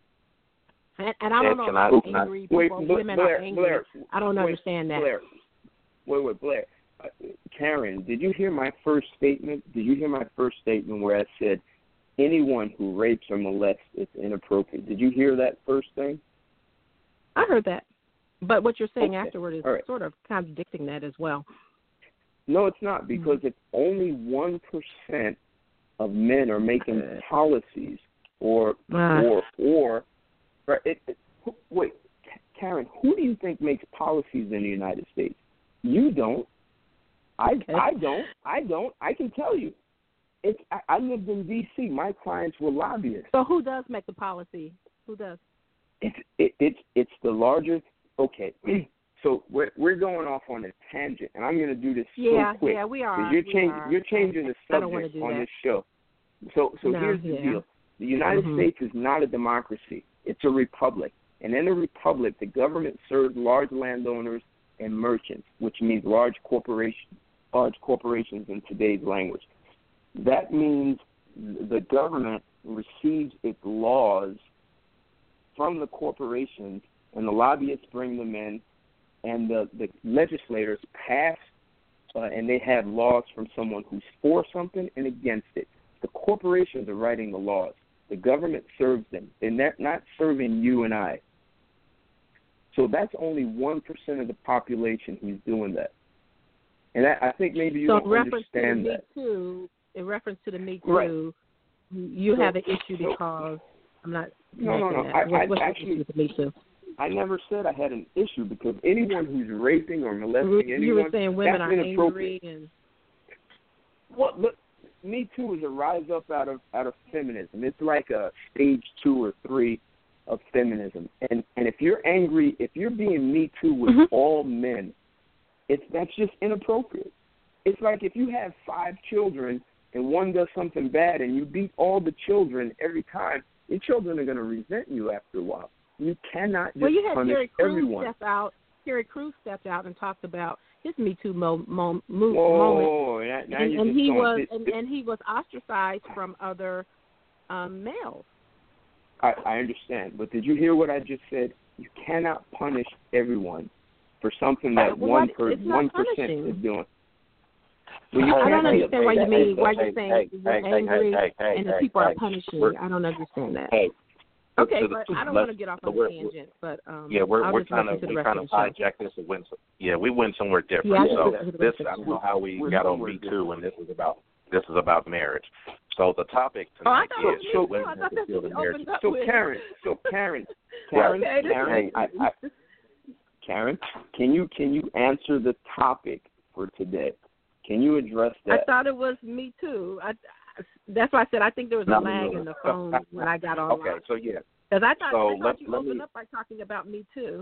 And, and I don't know about angry people, wait, women Blair, are angry. Blair, I don't wait, understand that. Blair, wait, wait, Blair. Uh, Karen, did you hear my first statement? Did you hear my first statement where I said anyone who rapes or molests is inappropriate? Did you hear that first thing? I heard that. But what you're saying okay. afterward is right. sort of contradicting that as well. No, it's not, because mm-hmm. if only one percent of men are making uh, policies or uh. or or right, it, it, wait, Karen, who do you think makes policies in the United States? You don't. I okay. I don't. I don't. I can tell you. It's I, I lived in D C. My clients were lobbyists. So who does make the policy? Who does? It's it, it's it's the larger. Okay. So we're we're going off on a tangent, and I'm going to do this yeah, so quick. Yeah, we are. You're we changing. are. You're changing the subject on that. this show. So so no, here's the yeah. deal: the United mm-hmm. States is not a democracy; it's a republic. And in a republic, the government serves large landowners and merchants, which means large corporations. Large corporations in today's language. That means the government receives its laws from the corporations, and the lobbyists bring them in, and the, the legislators pass, uh, and they have laws from someone who's for something and against it. The corporations are writing the laws. The government serves them. They're not, not serving you and I. So that's only one percent of the population who's doing that. And I, I think maybe you so don't in reference understand to the that. Me Too, in reference to the Me Too, Right. you So- have an issue so- because I'm not. No, no, no. that. I, What, I what's actually, the issue with the Me Too? I never said I had an issue because anyone who's raping or molesting You anyone, were saying women that's are inappropriate. angry and. Well, look, Me Too is a rise up out of out of feminism. It's like a stage two or three of feminism. And and if you're angry, if you're being Me Too with Mhm. all men, it's that's just inappropriate. It's like if you have five children and one does something bad and you beat all the children every time, your children are going to resent you after a while. You cannot just Well, you had punish Terry Crews everyone. step out. Terry Crews stepped out and talked about his Me Too mo- mo- mo- Whoa, moment, whoa, whoa, now, now and, you're and just he going, was this, and, this, and he was ostracized from other um, males. I, I understand, but did you hear what I just said? You cannot punish everyone for something that Well, one what- per it's not one percent punishing. is doing. Well, you I can't don't do understand that. why you That- mean that- why hey, you're saying hey, you're hey, hey, angry hey, hey, and the hey, people hey. are punishing. We're- I don't understand that. Hey, Okay, to the- but to I the don't want to left- get off so on a we're- tangent. But um, Yeah, we're I'll we're just trying listen to to the we rest trying of to the show. hijack this and win. Some, yeah, we went somewhere different. Yeah, I so just listen to the this rest of I the don't show. know how we We're got on somewhere Me Too, different. and this is about this is about marriage. So the topic Oh, I tonight thought it is was so- me too. women I have thought to that's feel what the we marriage. opened up So with. Karen, so Karen, Karen, Okay, this Karen, is- I, I, Karen, can you can you answer the topic for today? Can you address I that? thought it was Me Too. I, that's why I said I think there was a No, lag no. in the phone when I got online. Okay, so yeah, Because I thought, So I thought let- you let opened me- up by talking about Me Too.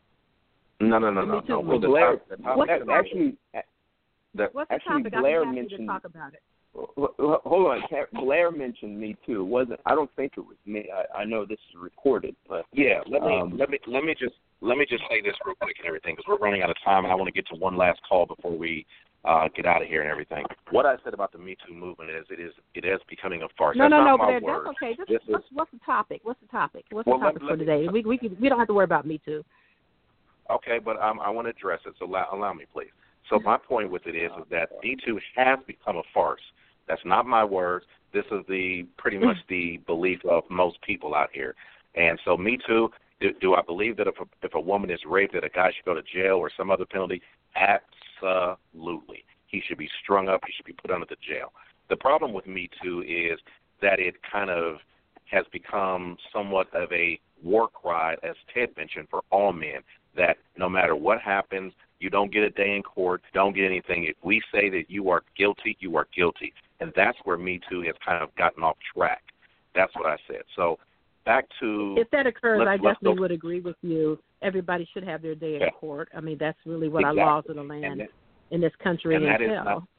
no, no, no, The no, Me Too no. Well, movement. the Blair, topic, the topic What's the tonight- actually, the, What's the actually topic? Blair I think I need to mentioned. talk about it. Hold on, Car- Blair mentioned Me Too. It wasn't. I don't think it was me. I, I know this is recorded, but yeah. Let me um, let me let me just let me just say this real quick and everything because we're running out of time and I want to get to one last call before we uh, get out of here and everything. What I said about the Me Too movement is it is it is becoming a farce. No, That's no, not no, my but word. that's okay. Just, This what's, is, what's the topic? What's the topic? What's Well, the topic let- for let me- today? We we can, we don't have to worry about Me Too. Okay, but um, I want to address it, so allow, allow me, please. So my point with it is, is that Me Too has become a farce. That's not my words. This is the pretty much the belief of most people out here. And so Me Too, do, do I believe that if a, if a woman is raped, that a guy should go to jail or some other penalty? Absolutely. He should be strung up. He should be put under the jail. The problem with Me Too is that it kind of has become somewhat of a war cry, as Ted mentioned, for all men, that no matter what happens, you don't get a day in court, don't get anything. If we say that you are guilty, you are guilty. And that's where Me Too has kind of gotten off track. That's what I said. So back to... If that occurs, let's, I let's definitely go, would agree with you. Everybody should have their day in Yeah. court. I mean, that's really what Exactly. our laws of the And land that- in this country and that is entail. not-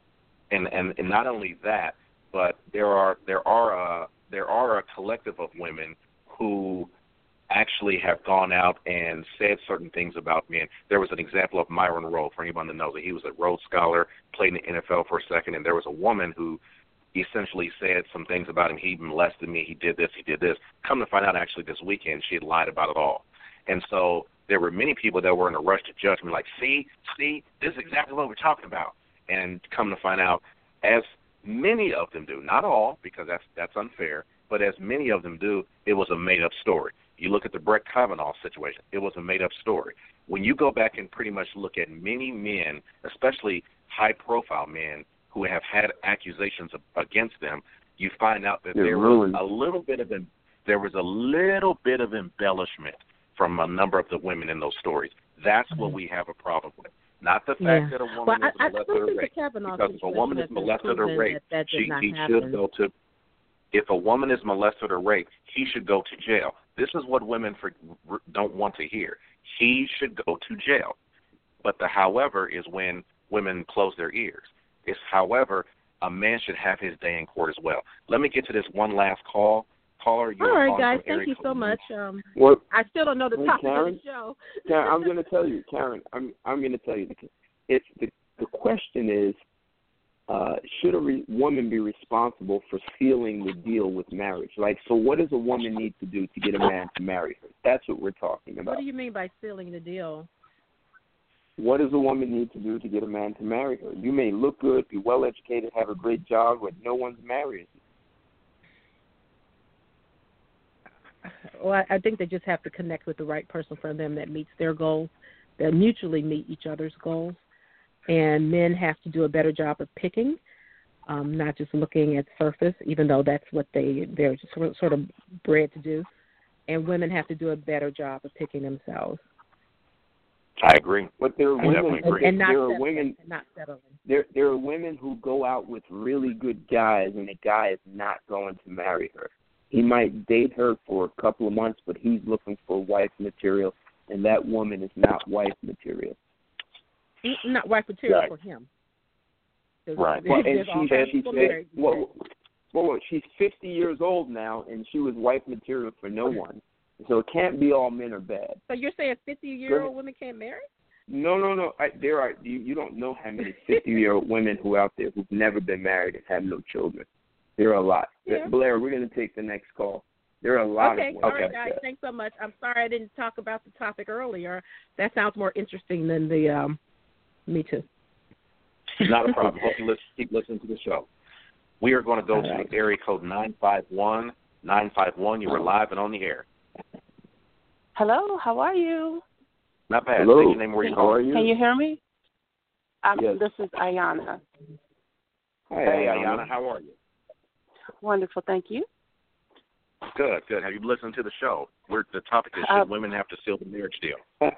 And, and and not only that, but there are there are a there are a collective of women who actually have gone out and said certain things about men. There was an example of Myron Rowe, for anyone that knows it. He was a Rhodes Scholar, played in the N F L for a second, and there was a woman who essentially said some things about him. He molested me, he did this, he did this. Come to find out, actually, this weekend, she had lied about it all. And so there were many people that were in a rush to judge me, like, see, see, this is exactly what we're talking about. And come to find out, as many of them do, not all, because that's that's unfair, but as many of them do, it was a made-up story. You look at the Brett Kavanaugh situation, it was a made-up story. When you go back and pretty much look at many men, especially high-profile men, who have had accusations against them, you find out that They're there ruined. was a little bit of there was a little bit of embellishment from a number of the women in those stories. That's what we have a problem with. Not the fact Yeah. that a woman Well, is I, I molested still or think the raped. Kavanaugh Because if a woman is situation has been molested or proven raped, that that did she, not he happen. should go to. If a woman is molested or raped, he should go to jail. This is what women for, don't want to hear. He should go to jail. But the however is when women close their ears. It's however, a man should have his day in court as well. Let me get to this one last call. Caller, you're All right, calling guys, from thank area you so code much. Um, what? I still don't know the Hey, topic Karen? of the show. Karen, I'm going to tell you, Karen. I'm I'm going to tell you. It's the the question is, uh, should a re- woman be responsible for sealing the deal with marriage? Like, so what does a woman need to do to get a man to marry her? That's what we're talking about. What do you mean by sealing the deal? What does a woman need to do to get a man to marry her? You may look good, be well educated, have a great job, but no one's marrying you. well, I, I think they just have to connect with the right person for them that meets their goals, that mutually meet each other's goals. And men have to do a better job of picking, um, not just looking at surface, even though that's what they, they're just sort of, sort of bred to do. And women have to do a better job of picking themselves. I agree. But there are I women, agree. And, and not there are settling, women, not settling. There, there are women who go out with really good guys, and the guy is not going to marry her. He might date her for a couple of months, but he's looking for wife material, and that woman is not wife material. Not wife material right. for him. Right. Well, and she said, she said, well, well, she's fifty years old now, and she was wife material for no one. So it can't be all men are bad. So you're saying fifty-year-old women can't marry? No, no, no. I, there are. You, you don't know how many fifty-year-old women who are out there who've never been married and have no children. There are a lot. Yeah. Blair, we're going to take the next call. There are a lot okay, of women. All right, like guys. that. Thanks so much. I'm sorry I didn't talk about the topic earlier. That sounds more interesting than the um, Me Too. Not a problem. Hope you listen, keep listening to the show. We are going to go right. to area code nine five one. nine five one, you were live and on the air. Hello, how are you? Not bad. Hello. Say your name, where you How are calling? you? Can you hear me? Um, Yes. This is Ayana. Hi, Hey, Ayana. Ayana, how are you? Wonderful, thank you. Good, good. Have you listened to the show? We're, the topic is, Uh, should women have to seal the marriage deal?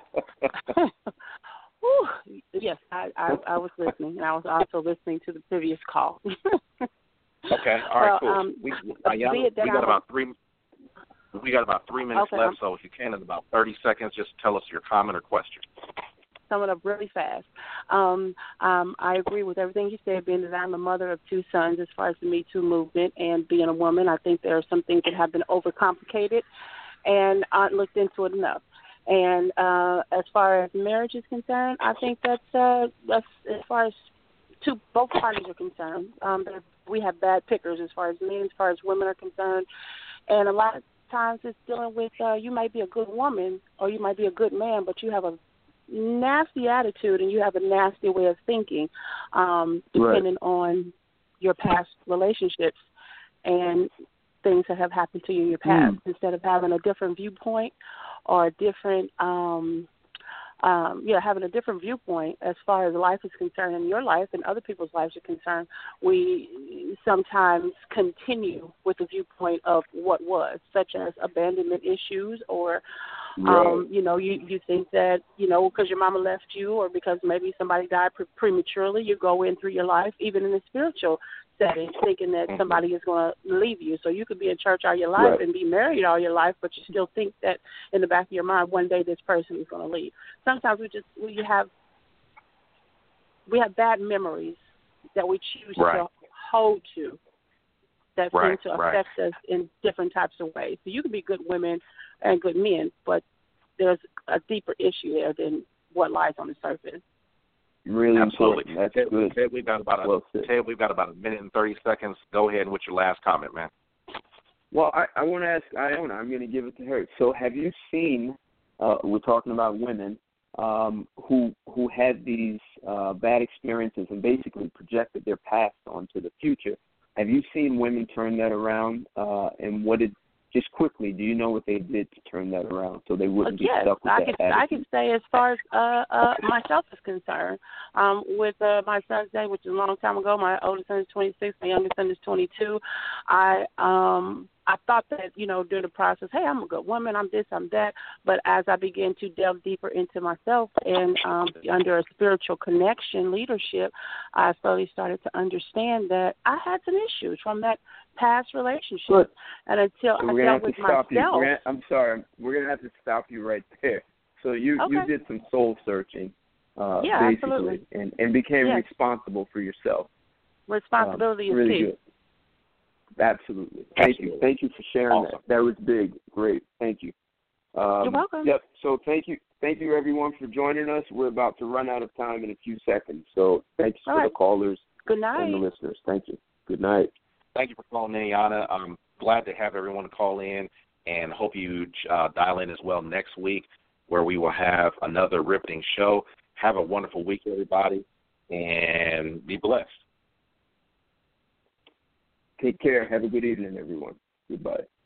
Whew, yes, I, I, I was listening, and I was also listening to the previous call. Okay, all right, well, cool. Um, we, be Ayana, it that we got I about three. We got about three minutes Okay, left, I'm- so if you can, in about thirty seconds, just tell us your comment or question. Summing up really fast. Um, um, I agree with everything you said, being that I'm a mother of two sons as far as the Me Too movement and being a woman. I think there are some things that have been overcomplicated and aren't looked into it enough. And uh, as far as marriage is concerned, I think that's, uh, that's as far as two, both parties are concerned. Um, we have bad pickers as far as men, as far as women are concerned. And a lot of times it's dealing with uh, you might be a good woman or you might be a good man, but you have a nasty attitude and you have a nasty way of thinking, um, depending right. on your past relationships and things that have happened to you in your past. Mm. Instead of having a different viewpoint or a different, um, um, yeah, having a different viewpoint as far as life is concerned in your life and other people's lives are concerned, we sometimes continue with the viewpoint of what was, such as abandonment issues or Right. Um, you know, you, you think that, you know, because your mama left you or because maybe somebody died pre- prematurely, you go in through your life, even in the spiritual setting, thinking that somebody is going to leave you. So you could be in church all your life right. and be married all your life, but you still think that in the back of your mind, one day this person is going to leave. Sometimes we just, we have, we have bad memories that we choose right. to hold to that right. seem to right. affect us in different types of ways. So you can be good women and good men, but there's a deeper issue there than what lies on the surface. Really Absolutely. important. That's Ted, good. Ted, we've got about a, well Ted, we've got about a minute and thirty seconds. Go ahead and with your last comment, man. Well, I, I want to ask Iona. I'm going to give it to her. So, have you seen? Uh, we're talking about women um, who who had these uh, bad experiences and basically projected their past onto the future. Have you seen women turn that around? Uh, and what did just quickly? Do you know what they did to turn that around so they wouldn't Uh, yes, be stuck with I that could, attitude? I could say as far as uh, uh, myself is concerned, um, with uh, my son's day, which is a long time ago. My oldest son is twenty-six, my youngest son is twenty-two. I um, I thought that, you know, during the process, hey, I'm a good woman, I'm this, I'm that. But as I began to delve deeper into myself and um, under a spiritual connection leadership, I slowly started to understand that I had some issues from that past relationship. Good. And until So I we're gonna dealt have to with stop you. myself. We're gonna, I'm sorry. We're going to have to stop you right there. So you, Okay. you did some soul searching, uh, Yeah, basically, absolutely. and, and became Yes. responsible for yourself. Responsibility um, is really key. good. Absolutely. Thank Absolutely. you. Thank you for sharing Awesome. that. That was big. Great. Thank you. Um, You're welcome. Yep. So thank you. Thank you, everyone, for joining us. We're about to run out of time in a few seconds. So thanks All for right. the callers Good night. and the listeners. Thank you. Good night. Thank you for calling in, Yana. I'm glad to have everyone call in, and hope you uh, dial in as well next week, where we will have another riveting show. Have a wonderful week, everybody, and be blessed. Take care. Have a good evening, everyone. Goodbye.